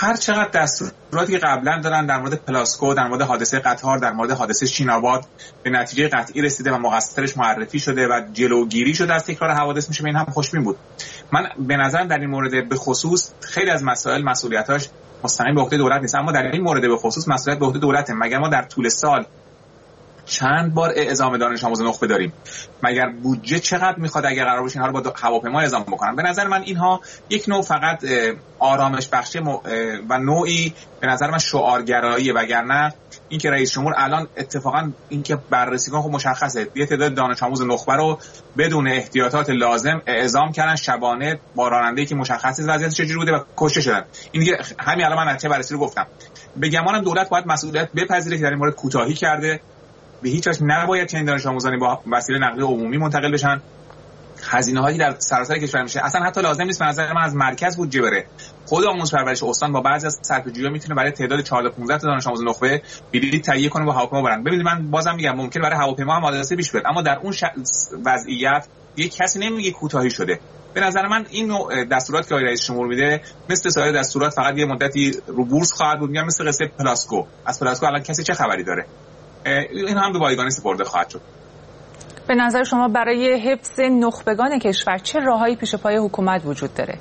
هر چقدر دستوراتی که قبلا دارن در مورد پلاسکو، در مورد حادثه قطار، در مورد حادثه شیناباد به نتیجه قطعی رسیده و مقصرش معرفی شده و جلوگیری شده از تکرار حوادث میشه، به این هم خوشبین بود. من به نظرم در این مورد به خصوص خیلی از مسائل مسئولیتاش مستقیم به عهده دولت نیست، اما در این مورد به خصوص مسئولیت به عهده دولته. مگر ما در طول سال چند بار اعزام دانش آموز نخبه داریم؟ مگر بودجه چقدر میخواد اگر قرار باشه اینها رو با هواپیما اعزام بکنن؟ به نظر من اینها یک نوع فقط آرامش بخشی و نوعی به نظر من شعارگراییه، وگرنه اینکه رئیس جمهور الان اتفاقا اینکه بررسیگاه خب مشخصه یه تعداد دانش آموز نخبه رو بدون احتیاطات لازم اعزام کردن شبانه با راننده‌ای که مشخصه وضعیتش چجوری بوده و کشته شدن. این دیگه همین الان من نتیجه بررسی رو گفتم. به گمانم دولت باید مسئولیت بپذیره که در این مورد کوتاهی کرده. به هیچ وجه نباید چنین دانش آموزانی با وسیله نقلیه عمومی منتقل بشن. هزینه‌هایی در سراسر کشور میشه، اصلا حتی لازم نیست به نظر من از مرکز بودجه بره. خود آموزش پرورش استان با بعضی از صرفه‌جویی‌ها میتونه برای تعداد 14 15 تا دانش آموز نخبه بلیط تهیه کنه با هواپیما برن. ببینید من بازم میگم ممکن برای هواپیما هم حادثه پیش بیاد، اما در اون وضعیت یک کسی نمیگه کوتاهی شده. به نظر من این نوع دستورات که رئیس جمهور میده مثل سایر دستورات فقط یه مدتی رو بورس خواهد بود. میگم مثل قصه پلاسکو. از پلاسکو الان کسی چه خبری داره؟ این هم به بایگانی سپرده خواهد شد. به نظر شما برای حفظ نخبگان کشور چه راههایی پیش پای حکومت وجود داره؟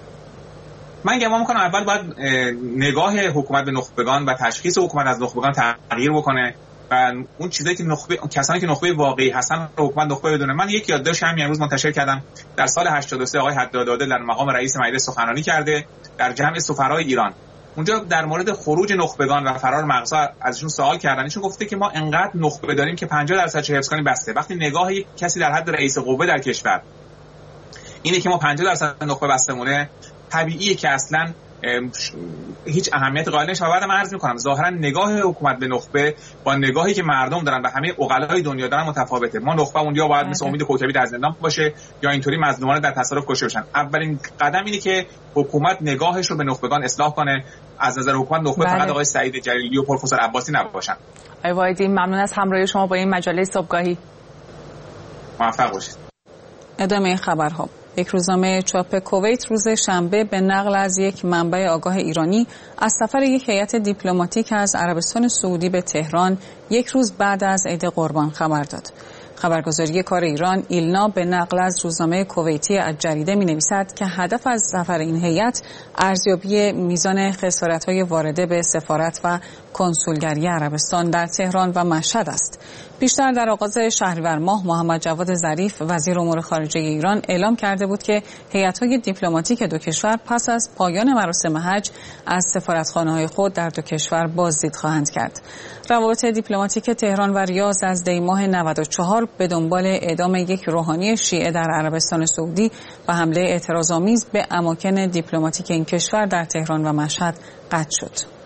من گمان میکنم اول باید نگاه حکومت به نخبگان و تشخیص حکومت از نخبگان تغییر بکنه و اون چیزایی که کسانی که نخبه واقعی هستن رو حکومت نخبه بدونه. من یک یادداشت همین امروز منتشر کردم. در سال 83 آقای حدادی در مقام رئیس مجلس سخنرانی کرده در جمع سفرای ایران. اونجا در مورد خروج نخبگان و فرار مغزها ازشون سوال کردن. ایشون گفته که ما انقدر نخبه داریم که 50% حفظ کنیم بسته. وقتی نگاه یک کسی در حد رئیس قوه در کشور اینه که ما 50% نخبه بسته‌مونه، طبیعیه که اصلا هیچ اهمیت قائل نشه. و بعدم عرض می‌کنم ظاهرا نگاه حکومت به نخبه با نگاهی که مردم دارن و همه عقلای دنیا دارن متفاوته. ما نخبه اونجا باید مثل امید کوکبی در زندان باشه یا اینطوری مظلومانه در تصرف کشته بشن. اولین قدم اینه که حکومت نگاهش رو به نخبگان اصلاح کنه. از نظر حکومت نخبه فقط آقای سعید جلیلی و پروفسور عباسی نباشن. آقای وایدی ممنون از همراهی شما با این مجله صبحگاهی. موفق باشید. ادامه خبرها. یک روزنامه چاپ کویت روز شنبه به نقل از یک منبع آگاه ایرانی از سفر یک هیئت دیپلماتیک از عربستان سعودی به تهران یک روز بعد از عید قربان خبر داد. خبرگزاری کار ایران ایلنا به نقل از روزنامه کویتی الجریده می‌نویسد که هدف از سفر این هیئت ارزیابی میزان خسارت‌های وارده به سفارت و کنسولگری عربستان در تهران و مشهد است. پیشتر در آغاز شهریور ماه محمد جواد ظریف وزیر امور خارجه ایران اعلام کرده بود که هیئت‌های دیپلماتیک دو کشور پس از پایان مراسم حج از سفارتخانه‌های خود در دو کشور بازدید خواهند کرد. روابط دیپلماتیک تهران و ریاض از دی ماه 94 به دنبال اعدام یک روحانی شیعه در عربستان سعودی و حمله اعتراض‌آمیز به اماکن دیپلماتیک این کشور در تهران و مشهد قطع شد.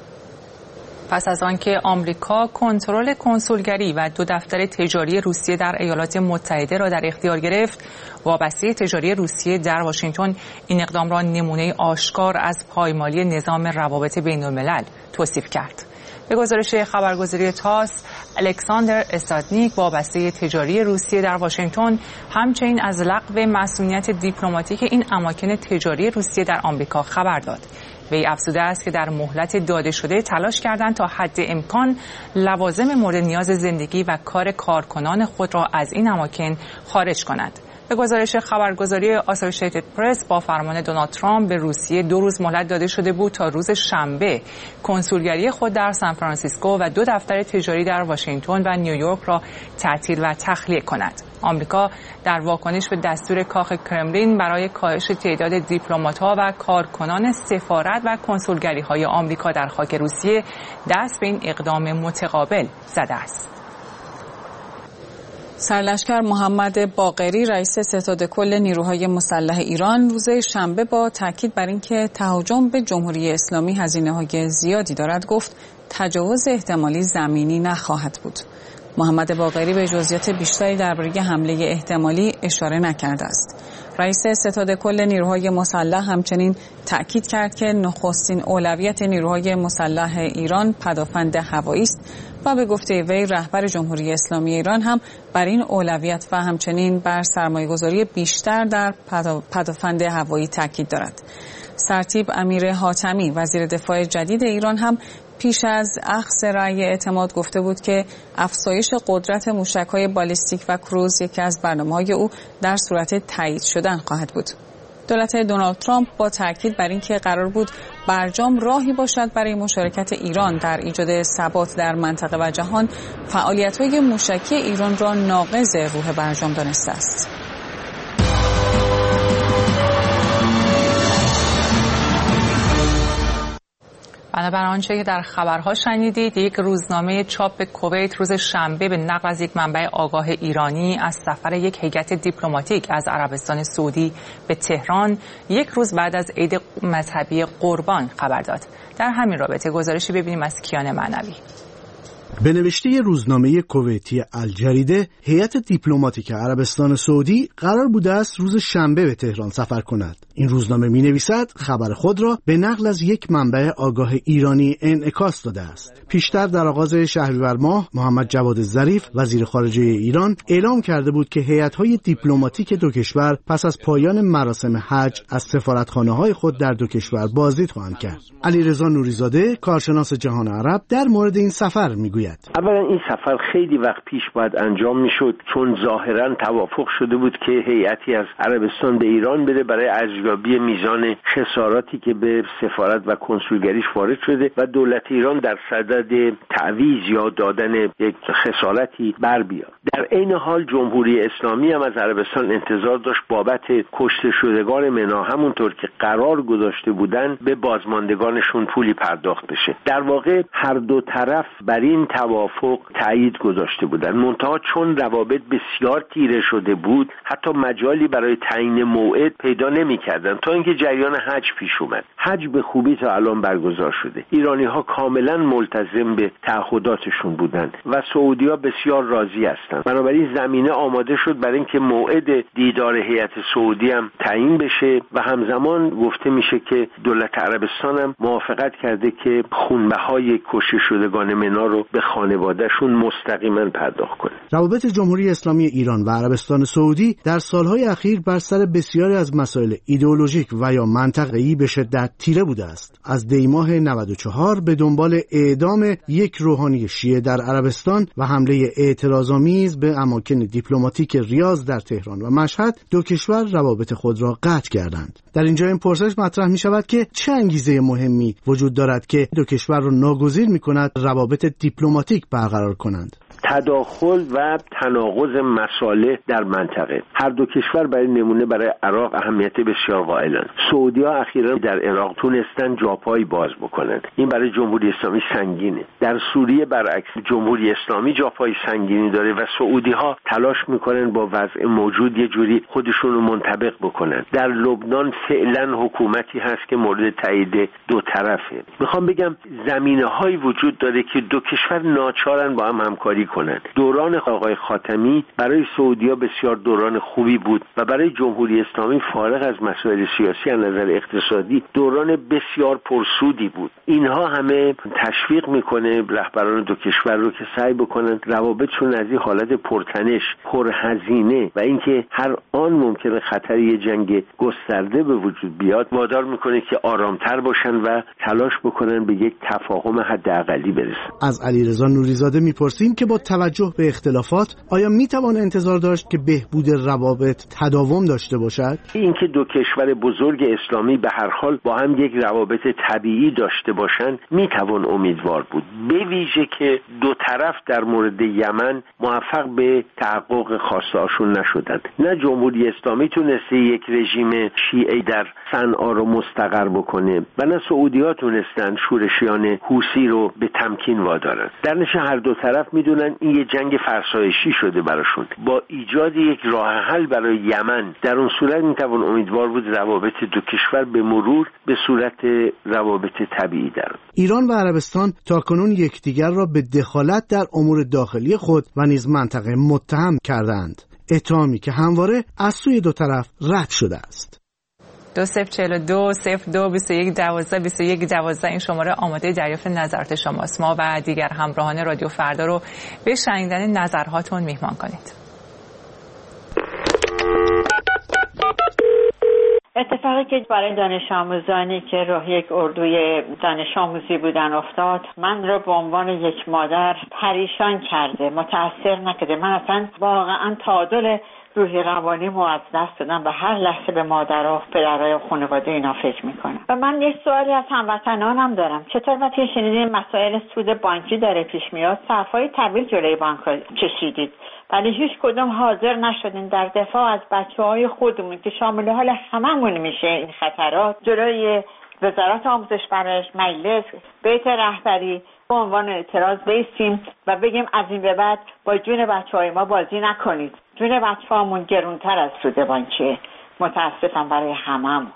پس از آنکه آمریکا کنترل کنسولگری و دو دفتر تجاری روسیه در ایالات متحده را در اختیار گرفت، وابسته تجاری روسیه در واشنگتن این اقدام را نمونه آشکار از پایمالی نظام روابط بین‌الملل توصیف کرد. به گزارش خبرگزاری تاس، الکساندر استادنیک وابسته تجاری روسیه در واشنگتن همچنین از لغو مسئولیت دیپلماتیک این اماکن تجاری روسیه در آمریکا خبر داد. وی افزوده است که در مهلت داده شده تلاش کردند تا حد امکان لوازم مورد نیاز زندگی و کار کارکنان خود را از این اماکن خارج کنند. به گزارش خبرگزاری آسوشیتد پرس با فرمان دونالد ترامپ به روسیه 2 روز مهلت داده شده بود تا روز شنبه کنسولگری خود در سان فرانسیسکو و 2 دفتر تجاری در واشنگتن و نیویورک را تعطیل و تخلیه کند. آمریکا در واکنش به دستور کاخ کرملین برای کاهش تعداد دیپلمات‌ها و کارکنان سفارت و کنسولگری‌های آمریکا در خاک روسیه دست به این اقدام متقابل زده است. سرلشکر محمد باقری رئیس ستاد کل نیروهای مسلح ایران روز شنبه با تاکید بر اینکه تهاجم به جمهوری اسلامی هزینه‌های زیادی دارد گفت تجاوز احتمالی زمینی نخواهد بود. محمد باقری به جزئیات بیشتری درباره حمله احتمالی اشاره نکرده است. رئیس ستاد کل نیروهای مسلح همچنین تأکید کرد که نخستین اولویت نیروهای مسلح ایران پدافند هوایی است و به گفته وی رهبر جمهوری اسلامی ایران هم بر این اولویت و همچنین بر سرمایه‌گذاری بیشتر در پدافند هوایی تاکید دارد. سرتیپ امیر حاتمی وزیر دفاع جدید ایران هم پیش از اخذ رأی اعتماد گفته بود که افزایش قدرت موشک‌های بالیستیک و کروز یکی از برنامه‌های او در صورت تایید شدن خواهد بود. دولت دونالد ترامپ با تاکید بر اینکه قرار بود برجام راهی باشد برای مشارکت ایران در ایجاد ثبات در منطقه و جهان، فعالیت‌های موشکی ایران را ناقض روح برجام دانسته است. بنابر آنچه که در خبرها شنیدید، یک روزنامه چاپ کویت روز شنبه به نقل از یک منبع آگاه ایرانی از سفر یک هیئت دیپلماتیک از عربستان سعودی به تهران یک روز بعد از عید مذهبی قربان خبر داد. در همین رابطه گزارشی ببینیم از کیان معنوی. به نوشته روزنامه کویتی الجریده، هیئت دیپلماتیک عربستان سعودی قرار بوده است روز شنبه به تهران سفر کند. این روزنامه می‌نویسد خبر خود را به نقل از یک منبع آگاه ایرانی انعکاس داده است. پیشتر در آغاز شهریور ماه، محمد جواد ظریف وزیر خارجه ایران اعلام کرده بود که هیئت‌های دیپلماتیک دو کشور پس از پایان مراسم حج از سفارتخانه‌های خود در دو کشور بازدید خواهند کرد. علیرضا نوریزاده، کارشناس جهان عرب، در مورد این سفر میگوید: اولا این سفر خیلی وقت پیش باید انجام میشد، چون ظاهرا توافق شده بود که هیئتی از عربستان به ایران بره برای ارزیابی میزان خساراتی که به سفارت و کنسولگریش وارد شده و دولت ایران در صدد تعویض یا دادن یک خسارتی بر بیاد. در عین حال جمهوری اسلامی هم از عربستان انتظار داشت بابت کشته شدگان منا همونطور که قرار گذاشته بودن به بازماندگانشون پولی پرداخت بشه. در واقع هر دو طرف بر این توافق تایید گذاشته بودن، منتها چون روابط بسیار تیره شده بود حتی مجالی برای تعیین موعد پیدا نمی‌کردن تا اینکه جریان حج پیش اومد. حج به خوبی تا الان برگزار شده. ایرانی‌ها کاملا ملتزم به تعهداتشون بودند و سعودی‌ها بسیار راضی هستند. بنابراین زمینه آماده شد برای اینکه موعد دیدار هیئت سعودی هم تعیین بشه و همزمان گفته میشه که دولت عربستان هم موافقت کرده که خونبهای کشته شدگان منا رو به خانوادهشون مستقیما پرداخت کنه. روابط جمهوری اسلامی ایران و عربستان سعودی در سالهای اخیر بر سر بسیاری از مسائل ایدئولوژیک و یا منطقه‌ای به شدت تیره بوده است. از دی ماه 94 به دنبال اعدام یک روحانی شیعه در عربستان و حمله اعتراض‌آمیز به اماکن دیپلماتیک ریاض در تهران و مشهد، دو کشور روابط خود را قطع کردند. در اینجا این پرسش مطرح می شود که چه انگیزه مهمی وجود دارد که دو کشور را ناگزیر می کند روابط دیپلماتیک برقرار کنند؟ تداخل و تناقض مصالح در منطقه. هر دو کشور برای نمونه برای عراق اهمیت بسیار قائلند. سعودی‌ها اخیراً در عراق تونستن جاپایی باز بکنن. این برای جمهوری اسلامی سنگینه. در سوریه برعکس جمهوری اسلامی جاپایی سنگینی داره و سعودی‌ها تلاش میکنن با وضع موجود یه جوری خودشون رو منطبق بکنن. در لبنان فعلا حکومتی هست که مورد تایید دو طرفه. میخوام بگم زمینه‌هایی وجود داره که دو کشور ناچارن با هم همکاری کنند. دوران آقای خاتمی برای سعودی‌ها بسیار دوران خوبی بود و برای جمهوری اسلامی فارغ از مسائل سیاسی از نظر اقتصادی دوران بسیار پرسودی بود. اینها همه تشویق میکنه رهبران دو کشور رو که سعی بکنن روابطشون از این حالت پرتنش، پرهزینه و اینکه هر آن ممکنه خطر یه جنگ گسترده به وجود بیاد وادار میکنه که آرامتر باشن و تلاش بکنن به یک تفاهم حداقلی برسن. از علیرضا نوریزاده میپرسیم که با توجه به اختلافات آیا میتوان انتظار داشت که بهبود روابط تداوم داشته باشد؟ اینکه دو کشور بزرگ اسلامی به هر حال با هم یک روابط طبیعی داشته باشند میتوان امیدوار بود، به ویژه که دو طرف در مورد یمن موفق به تحقق خواسته‌هاشون نشدند. نه جمهوری اسلامی تونسته یک رژیم شیعی در صنعا رو مستقر بکنه و نه سعودی‌ها تونستن شورشیان حوثی رو به تمکین وادارن. در نتیجه هر دو طرف میدونن این یه جنگ فرسایشی شده براشون. با ایجاد یک راه حل برای یمن در اون صورت میتوان امیدوار بود روابط دو کشور به مرور به صورت روابط طبیعی در. ایران و عربستان تاکنون یکدیگر را به دخالت در امور داخلی خود و نیز منطقه متهم کردند، اتهامی که همواره از سوی دو طرف رد شده است. 2042 02 21 12 21 12 این شماره آماده دریافت نظرات شماست. ما و دیگر همراهان رادیو فردا رو به شنیدن نظرهاتون میهمان کنید. اتفاقی که برای دانش آموزانی که راه یک اردوی دانش آموزی بودن افتاد، من رو به عنوان یک مادر پریشان کرده، متاثر نکرده. من اصلا واقعا تعادل روحی روانیمو از دست دادم و هر لحظه به مادر و پدرای و خانواده اینا فکر میکنم. و من یه سوالی از هموطنانم دارم، چطور وقتی شنیدین مسائل سود بانکی داره پیش میاد، صرفای طویل جلوی بانک کشیدید ولی هیچ کدوم حاضر نشدین در دفاع از بچه‌های خودمون که شامل حال هممون میشه این خطرات، جلوی وزارت آموزش پرورش، مجلس، بیت رهبری به عنوان اعتراض بیستیم و بگیم از این به بعد با جون بچه‌های ما بازی نکنید. جون بچه‌هامون گرونتر از سود بانکیه. متاسفم برای هممون.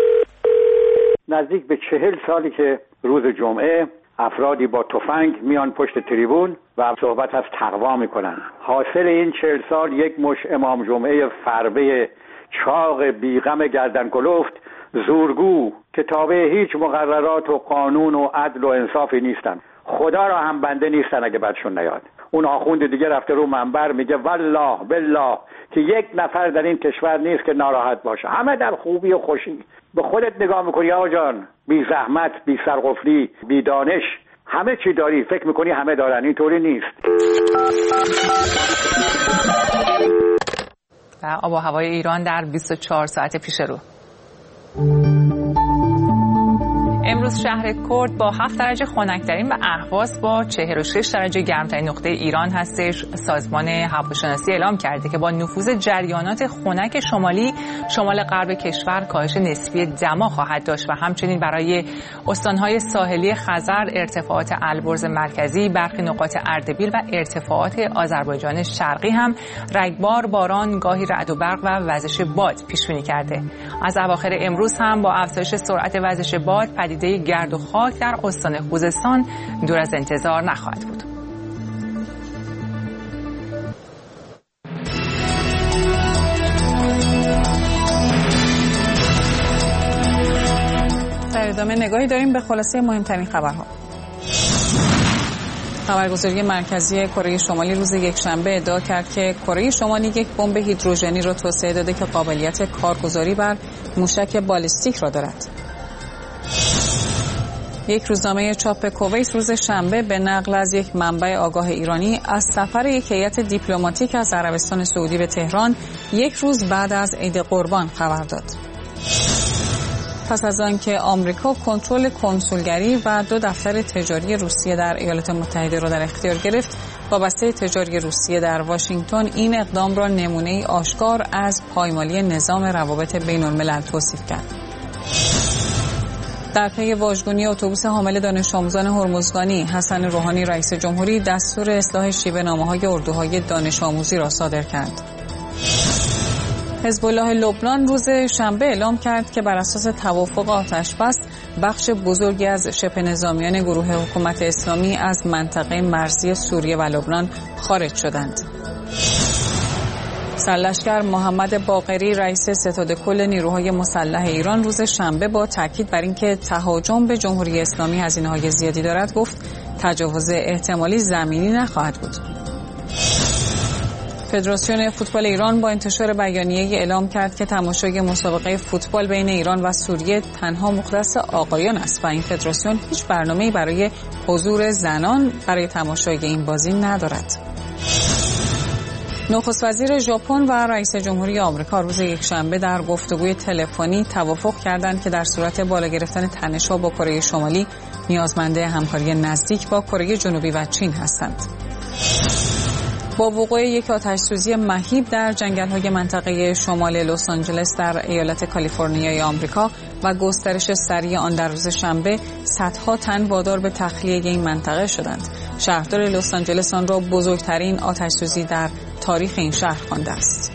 نزدیک به 40 سالی که روز جمعه افرادی با تفنگ میان پشت تریبون و صحبت از تقوا میکنن. حاصل این 40 سال یک مش امام جمعه فربه چاق بیغم گردن کلفت، زورگو که تابع هیچ مقررات و قانون و عدل و انصافی نیستن، خدا را هم بنده نیستن اگه بدشون نیاد. اون آخوند دیگه رفته رو منبر میگه والله بالله که یک نفر در این کشور نیست که ناراحت باشه، همه در خوبی و خوشی. به خودت نگاه میکنی آقا جان، بی زحمت، بی سرقفلی، بی دانش، همه چی داری، فکر میکنی همه دارن، اینطوری نیست. آب و هوای ایران در 24 ساعت پیش رو. امروز شهر کرد با 7 درجه خنک‌ترین و اهواز با 46 درجه گرمترین نقطه ایران هستش. سازمان هواشناسی اعلام کرده که با نفوذ جریانات خنک شمالی شمال غرب کشور کاهش نسبی دما خواهد داشت و همچنین برای استانهای ساحلی خزر، ارتفاعات البرز مرکزی، برخی نقاط اردبیل و ارتفاعات آذربایجان شرقی هم رگبار، باران، گاهی رعد و برق و وزش باد پیش بینی کرده. از اواخر امروز هم با افزایش سرعت وزش باد پدیده گرد و خاک در استان خوزستان دور از انتظار نخواهد بود. در ادامه نگاهی داریم به خلاصه مهمترین خبرها. خبرگزاری مرکزی کره شمالی روز یکشنبه ادعا کرد که کره شمالی یک بمب هیدروژنی را توسعه داده که قابلیت کارگزاری بر موشک بالستیک را دارد. یک روزنامه چاپ کویت روز شنبه به نقل از یک منبع آگاه ایرانی از سفر یک هیئت دیپلماتیک از عربستان سعودی به تهران یک روز بعد از عید قربان خبر داد. پس از آنکه آمریکا کنترل کنسولگری و 2 دفتر تجاری روسیه در ایالات متحده را در اختیار گرفت، وابسته تجاری روسیه در واشنگتن این اقدام را نمونه‌ای آشکار از پایمالی نظام روابط بین‌الملل توصیف کرد. در پی واژگونی اتوبوس حامل دانش آموزان هرمزگانی، حسن روحانی رئیس جمهوری دستور اصلاح شیوه نامه‌های اردوهای دانش آموزی را صادر کرد. حزب الله لبنان روز شنبه اعلام کرد که بر اساس توافق آتش‌بس بخش بزرگی از شبه نظامیان گروه حکومت اسلامی از منطقه مرزی سوریه و لبنان خارج شدند. سرلشکر محمد باقری رئیس ستاد کل نیروهای مسلح ایران روز شنبه با تاکید بر اینکه تهاجم به جمهوری اسلامی هزینه‌های زیادی دارد گفت تجاوز احتمالی زمینی نخواهد بود. فدراسیون فوتبال ایران با انتشار بیانیه‌ای اعلام کرد که تماشای مسابقه فوتبال بین ایران و سوریه تنها مختص آقایان است و این فدراسیون هیچ برنامه‌ای برای حضور زنان برای تماشای این بازی ندارد. نخست وزیر ژاپن و رئیس جمهوری آمریکا روز یکشنبه در گفتگوی تلفنی توافق کردند که در صورت بالا گرفتن تنش‌ها با کره شمالی نیازمند همکاری نزدیک با کره جنوبی و چین هستند. با وقوع یک آتش‌سوزی مهیب در جنگل‌های منطقه شمال لس آنجلس در ایالت کالیفرنیای آمریکا و گسترش سریع آن در روز شنبه، صدها تن وادار به تخلیه این منطقه شدند. شهردار لس آنجلس آن را بزرگترین آتش‌سوزی در تاریخ این شهر خوانده است.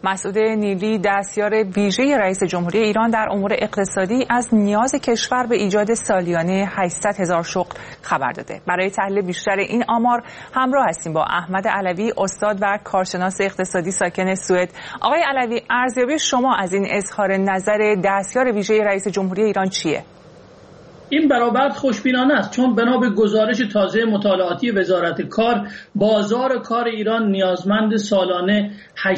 مسعود نیلی دستیار ویژه رئیس جمهوری ایران در امور اقتصادی از نیاز کشور به ایجاد سالیانه 800,000 شغل خبر داده. برای تحلیل بیشتر این آمار همراه هستیم با احمد علوی، استاد و کارشناس اقتصادی ساکن سوئد. آقای علوی، ارزیابی شما از این اظهار نظر دستیار ویژه رئیس جمهوری ایران چیه؟ این برآورد خوشبینانه است، چون بنا به گزارش تازه مطالعاتی وزارت کار، بازار کار ایران نیازمند سالانه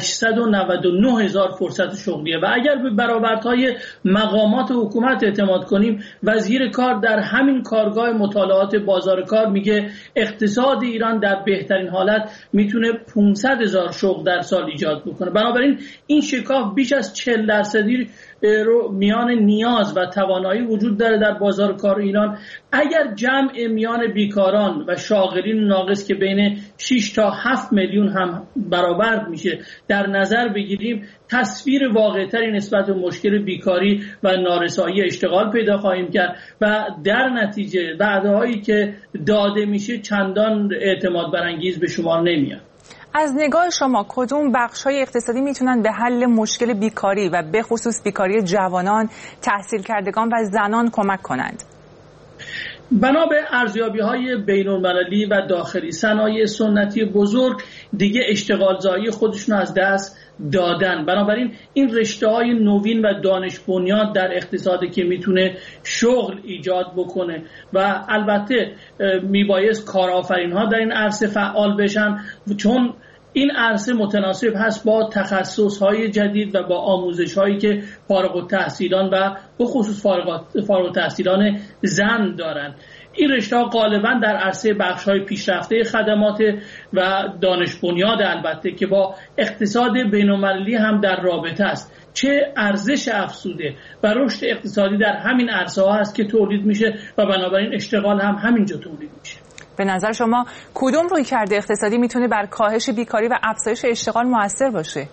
899,000 فرصت شغلیه و اگر به برآوردهای مقامات حکومت اعتماد کنیم، وزیر کار در همین کارگاه مطالعات بازار کار میگه اقتصاد ایران در بهترین حالت میتونه 500,000 شغل در سال ایجاد بکنه. بنابراین این شکاف بیش از 40% رو میان نیاز و توانایی وجود داره در بازار کار ایران. اگر جمع میان بیکاران و شاغلین ناقص که بین 6 تا 7 میلیون هم برابر میشه در نظر بگیریم، تصویر واقع‌تری نسبت به مشکل بیکاری و نارسایی اشتغال پیدا خواهیم کرد و در نتیجه وعده‌هایی که داده میشه چندان اعتماد برانگیز به شمار نمیاد. از نگاه شما کدوم بخش‌های اقتصادی میتونن به حل مشکل بیکاری و به خصوص بیکاری جوانان، تحصیل کردگان و زنان کمک کنند؟ بنا به ارزیابی‌های بین‌المللی و داخلی، صنایع سنتی بزرگ دیگه اشتغال زایی خودشون از دست دادن. بنابراین این رشته‌های نوین و دانش بنیاد در اقتصادی که میتونه شغل ایجاد بکنه و البته میبایست کارآفرین‌ها در این عرصه فعال بشن، چون این عرصه متناسب هست با تخصص‌های جدید و با آموزش‌هایی که فارغ التحصیلان و به خصوص فارغ التحصیلان زن دارن. این رشته‌ها غالباً در عرصه بخش‌های پیشرفته خدمات و دانش بنیاد البته که با اقتصاد بین‌المللی هم در رابطه است. چه ارزش افزوده و رشد اقتصادی در همین عرصه‌ها هست که تولید میشه و بنابراین اشتغال هم همینجا تولید میشه. به نظر شما کدوم رویکرد اقتصادی میتونه بر کاهش بیکاری و افزایش اشتغال موثر باشه؟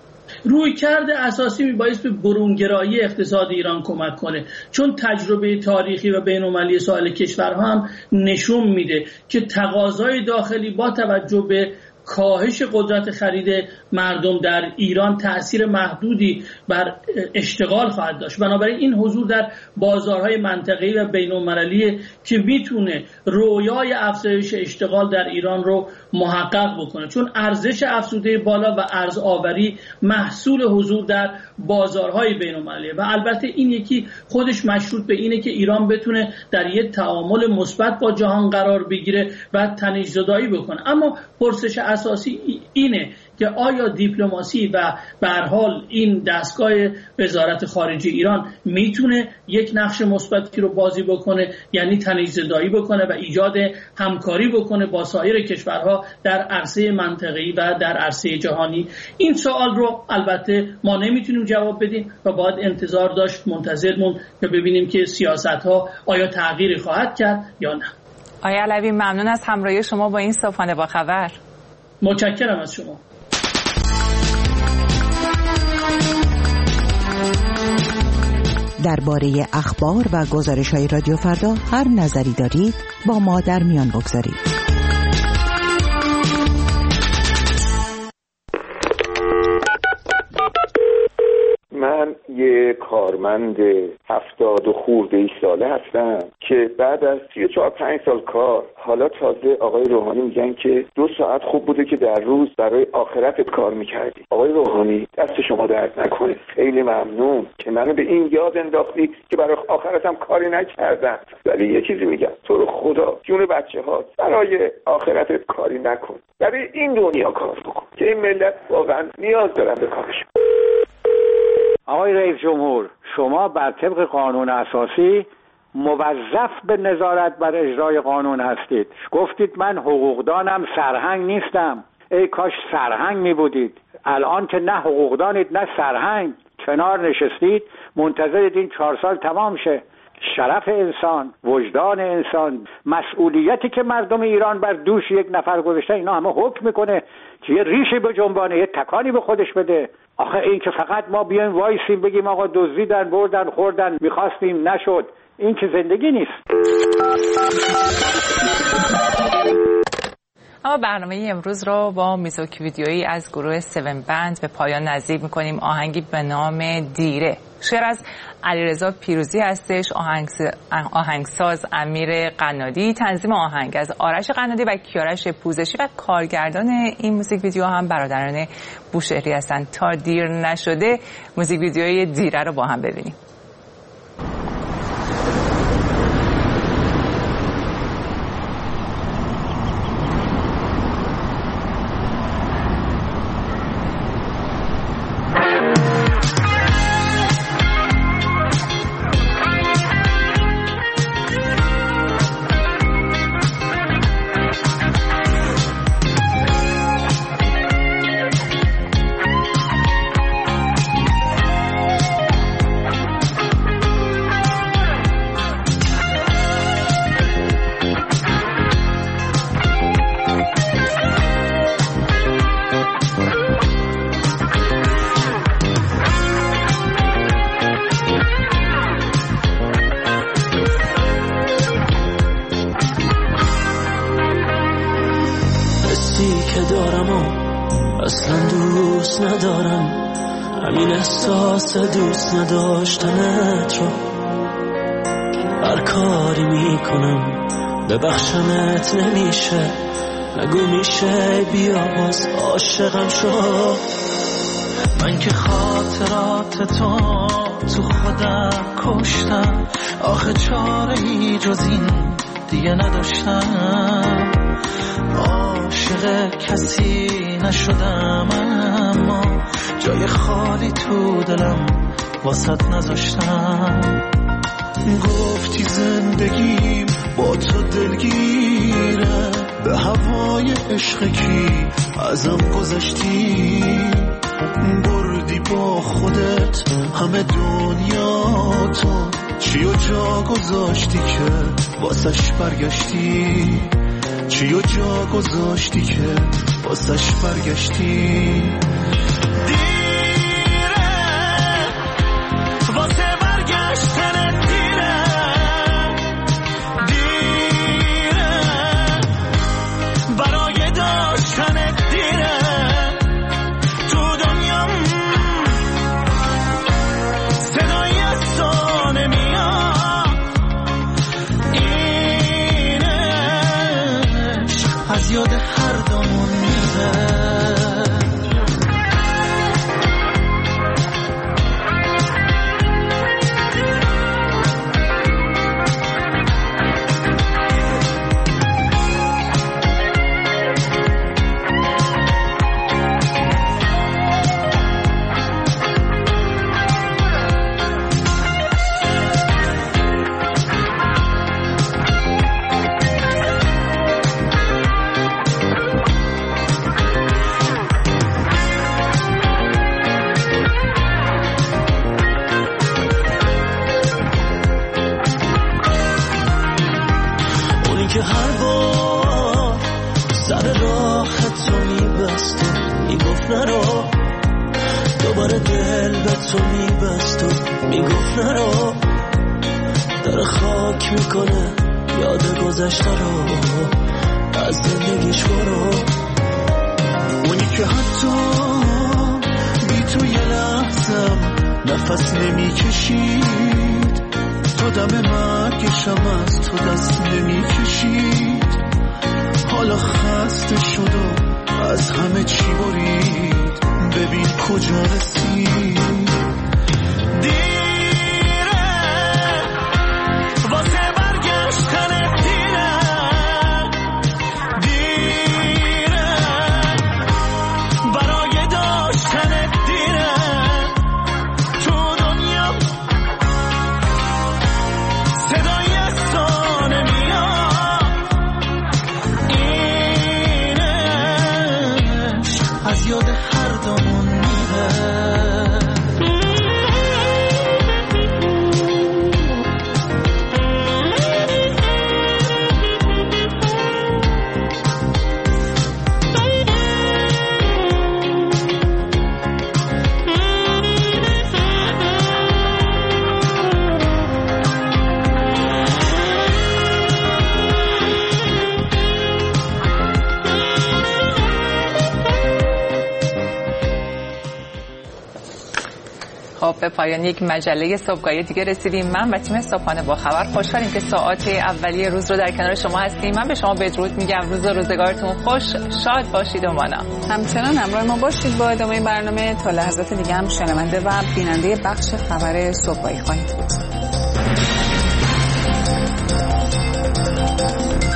رویکرد اساسی میبایست به برونگرایی اقتصاد ایران کمک کنه، چون تجربه تاریخی و بین‌المللی سایر کشورها هم نشون میده که تقاضای داخلی با توجه به کاهش قدرت خرید مردم در ایران تأثیر محدودی بر اشتغال خواهد داشت. بنابراین این حضور در بازارهای منطقه‌ای و بین‌المللی که میتونه رویای افزایش اشتغال در ایران رو محقق بکنه، چون ارزش افزوده بالا و ارز آوری محصول حضور در بازارهای بین‌المللی و البته این یکی خودش مشروط به اینه که ایران بتونه در یک تعامل مثبت با جهان قرار بگیره و تنش‌زدایی بکنه. اما پرسش اساسی اینه که آیا دیپلماسی و به هر حال این دستگاه وزارت خارجه ایران میتونه یک نقش مثبتی رو بازی بکنه، یعنی تنش‌زدایی بکنه و ایجاد همکاری بکنه با سایر کشورها در عرصه منطقه‌ای و در عرصه جهانی؟ این سوال رو البته ما نمیتونیم جواب بدیم و باید انتظار داشت، منتظر موند که ببینیم که سیاست‌ها آیا تغییری خواهد کرد یا نه. آقای علوی، ممنون از همراهی شما با این صبحانه با خبر. متشکرم از شما. درباره اخبار و گزارش‌های رادیو فردا هر نظری دارید با ما در میان بگذارید. من یه کارمند 70 خورده ساله هستم که بعد از 34-5 سال کار حالا تازه آقای روحانی میگن که 2 ساعت خوب بوده که در روز برای آخرتت کار میکردی. آقای روحانی دست شما درد نکنه، خیلی ممنون که منو به این یاد انداختی که برای آخرتم کاری نکردم. ولی یه چیزی میگم، تو رو خدا جون بچه‌ها برای آخرتت کاری نکن، برای این دنیا کار بکن که این ملت واقعا نیاز دارن به کارش. آقای رئیس جمهور، شما بر طبق قانون اساسی موظف به نظارت بر اجرای قانون هستید. گفتید من حقوقدانم، سرهنگ نیستم. ای کاش سرهنگ می بودید. الان که نه حقوقدانید نه سرهنگ، کنار نشستید منتظرید این 4 سال تمام شه. شرف انسان، وجدان انسان، مسئولیتی که مردم ایران بر دوش یک نفر گذاشته، اینا همه حکم میکنه که یه ریشی به جنبانه، یه تکانی به خودش بده. آخه این که فقط ما بیایم وایسیم بگیم آقا دزدیدن، بردن، خوردن، میخواستیم نشد، این که زندگی نیست. اما برنامه امروز رو با موزیک ویدیویی از گروه 7 بند به پایان نزدیک می‌کنیم. آهنگی به نام دیره. شعر از علیرضا پیروزی هستش، آهنگساز امیر قنادی، تنظیم آهنگ از آرش قنادی و کیارش پوزشی و کارگردان این موزیک ویدیو هم برادران بوشهری هستن. تا دیر نشده موزیک ویدیوی دیره رو با هم ببینیم. دوست نداشتنت رو هر کاری میکنم ببخشمت نمیشه، نگو میشه بیا باز عاشقم شو. من که خاطرات تو خودم کشتم، آخه چاره ای جز این دیگه نداشتم. عاشق کسی نشدم اما جای خالی تو دلم واسط نذاشتم. گفتی زندگیم با تو دلگیره، به هوای عشق کی ازم گذشتی. بردی با خودت همه دنیا، تو چی و جا گذاشتی که واسش برگشتی، چی و جا گذاشتی که واسش برگشتی. یاد هر دامون میره. که هر بار سر راه تو میبست و میگفت نرو، دوباره دل به تو میبست و میگفت نرو. در خاک میکنه یاد گذشته رو، از زندگیش برو. اونی که حتی بی تو یه لحظم نفس نمیکشید، تو دم مرگشم از تو دست نمیکشید. حالا خسته شد و از همه چی برید، ببین کجا رسید. از یاد هر دامون میره. خب به پایان یک مجله صبحگاهی دیگه رسیدیم. من و تیم صبحانه با خبر خوشحالیم که ساعات اولیه روز رو در کنار شما هستیم. من به شما بدرود میگم. روز و روزگارتون خوش، شاد باشید و مانا. همچنان همراه ما باشید. با ادامه برنامه تا لحظات دیگه هم شنونده و بیننده بخش خبر صبحگاهی خواهید بود.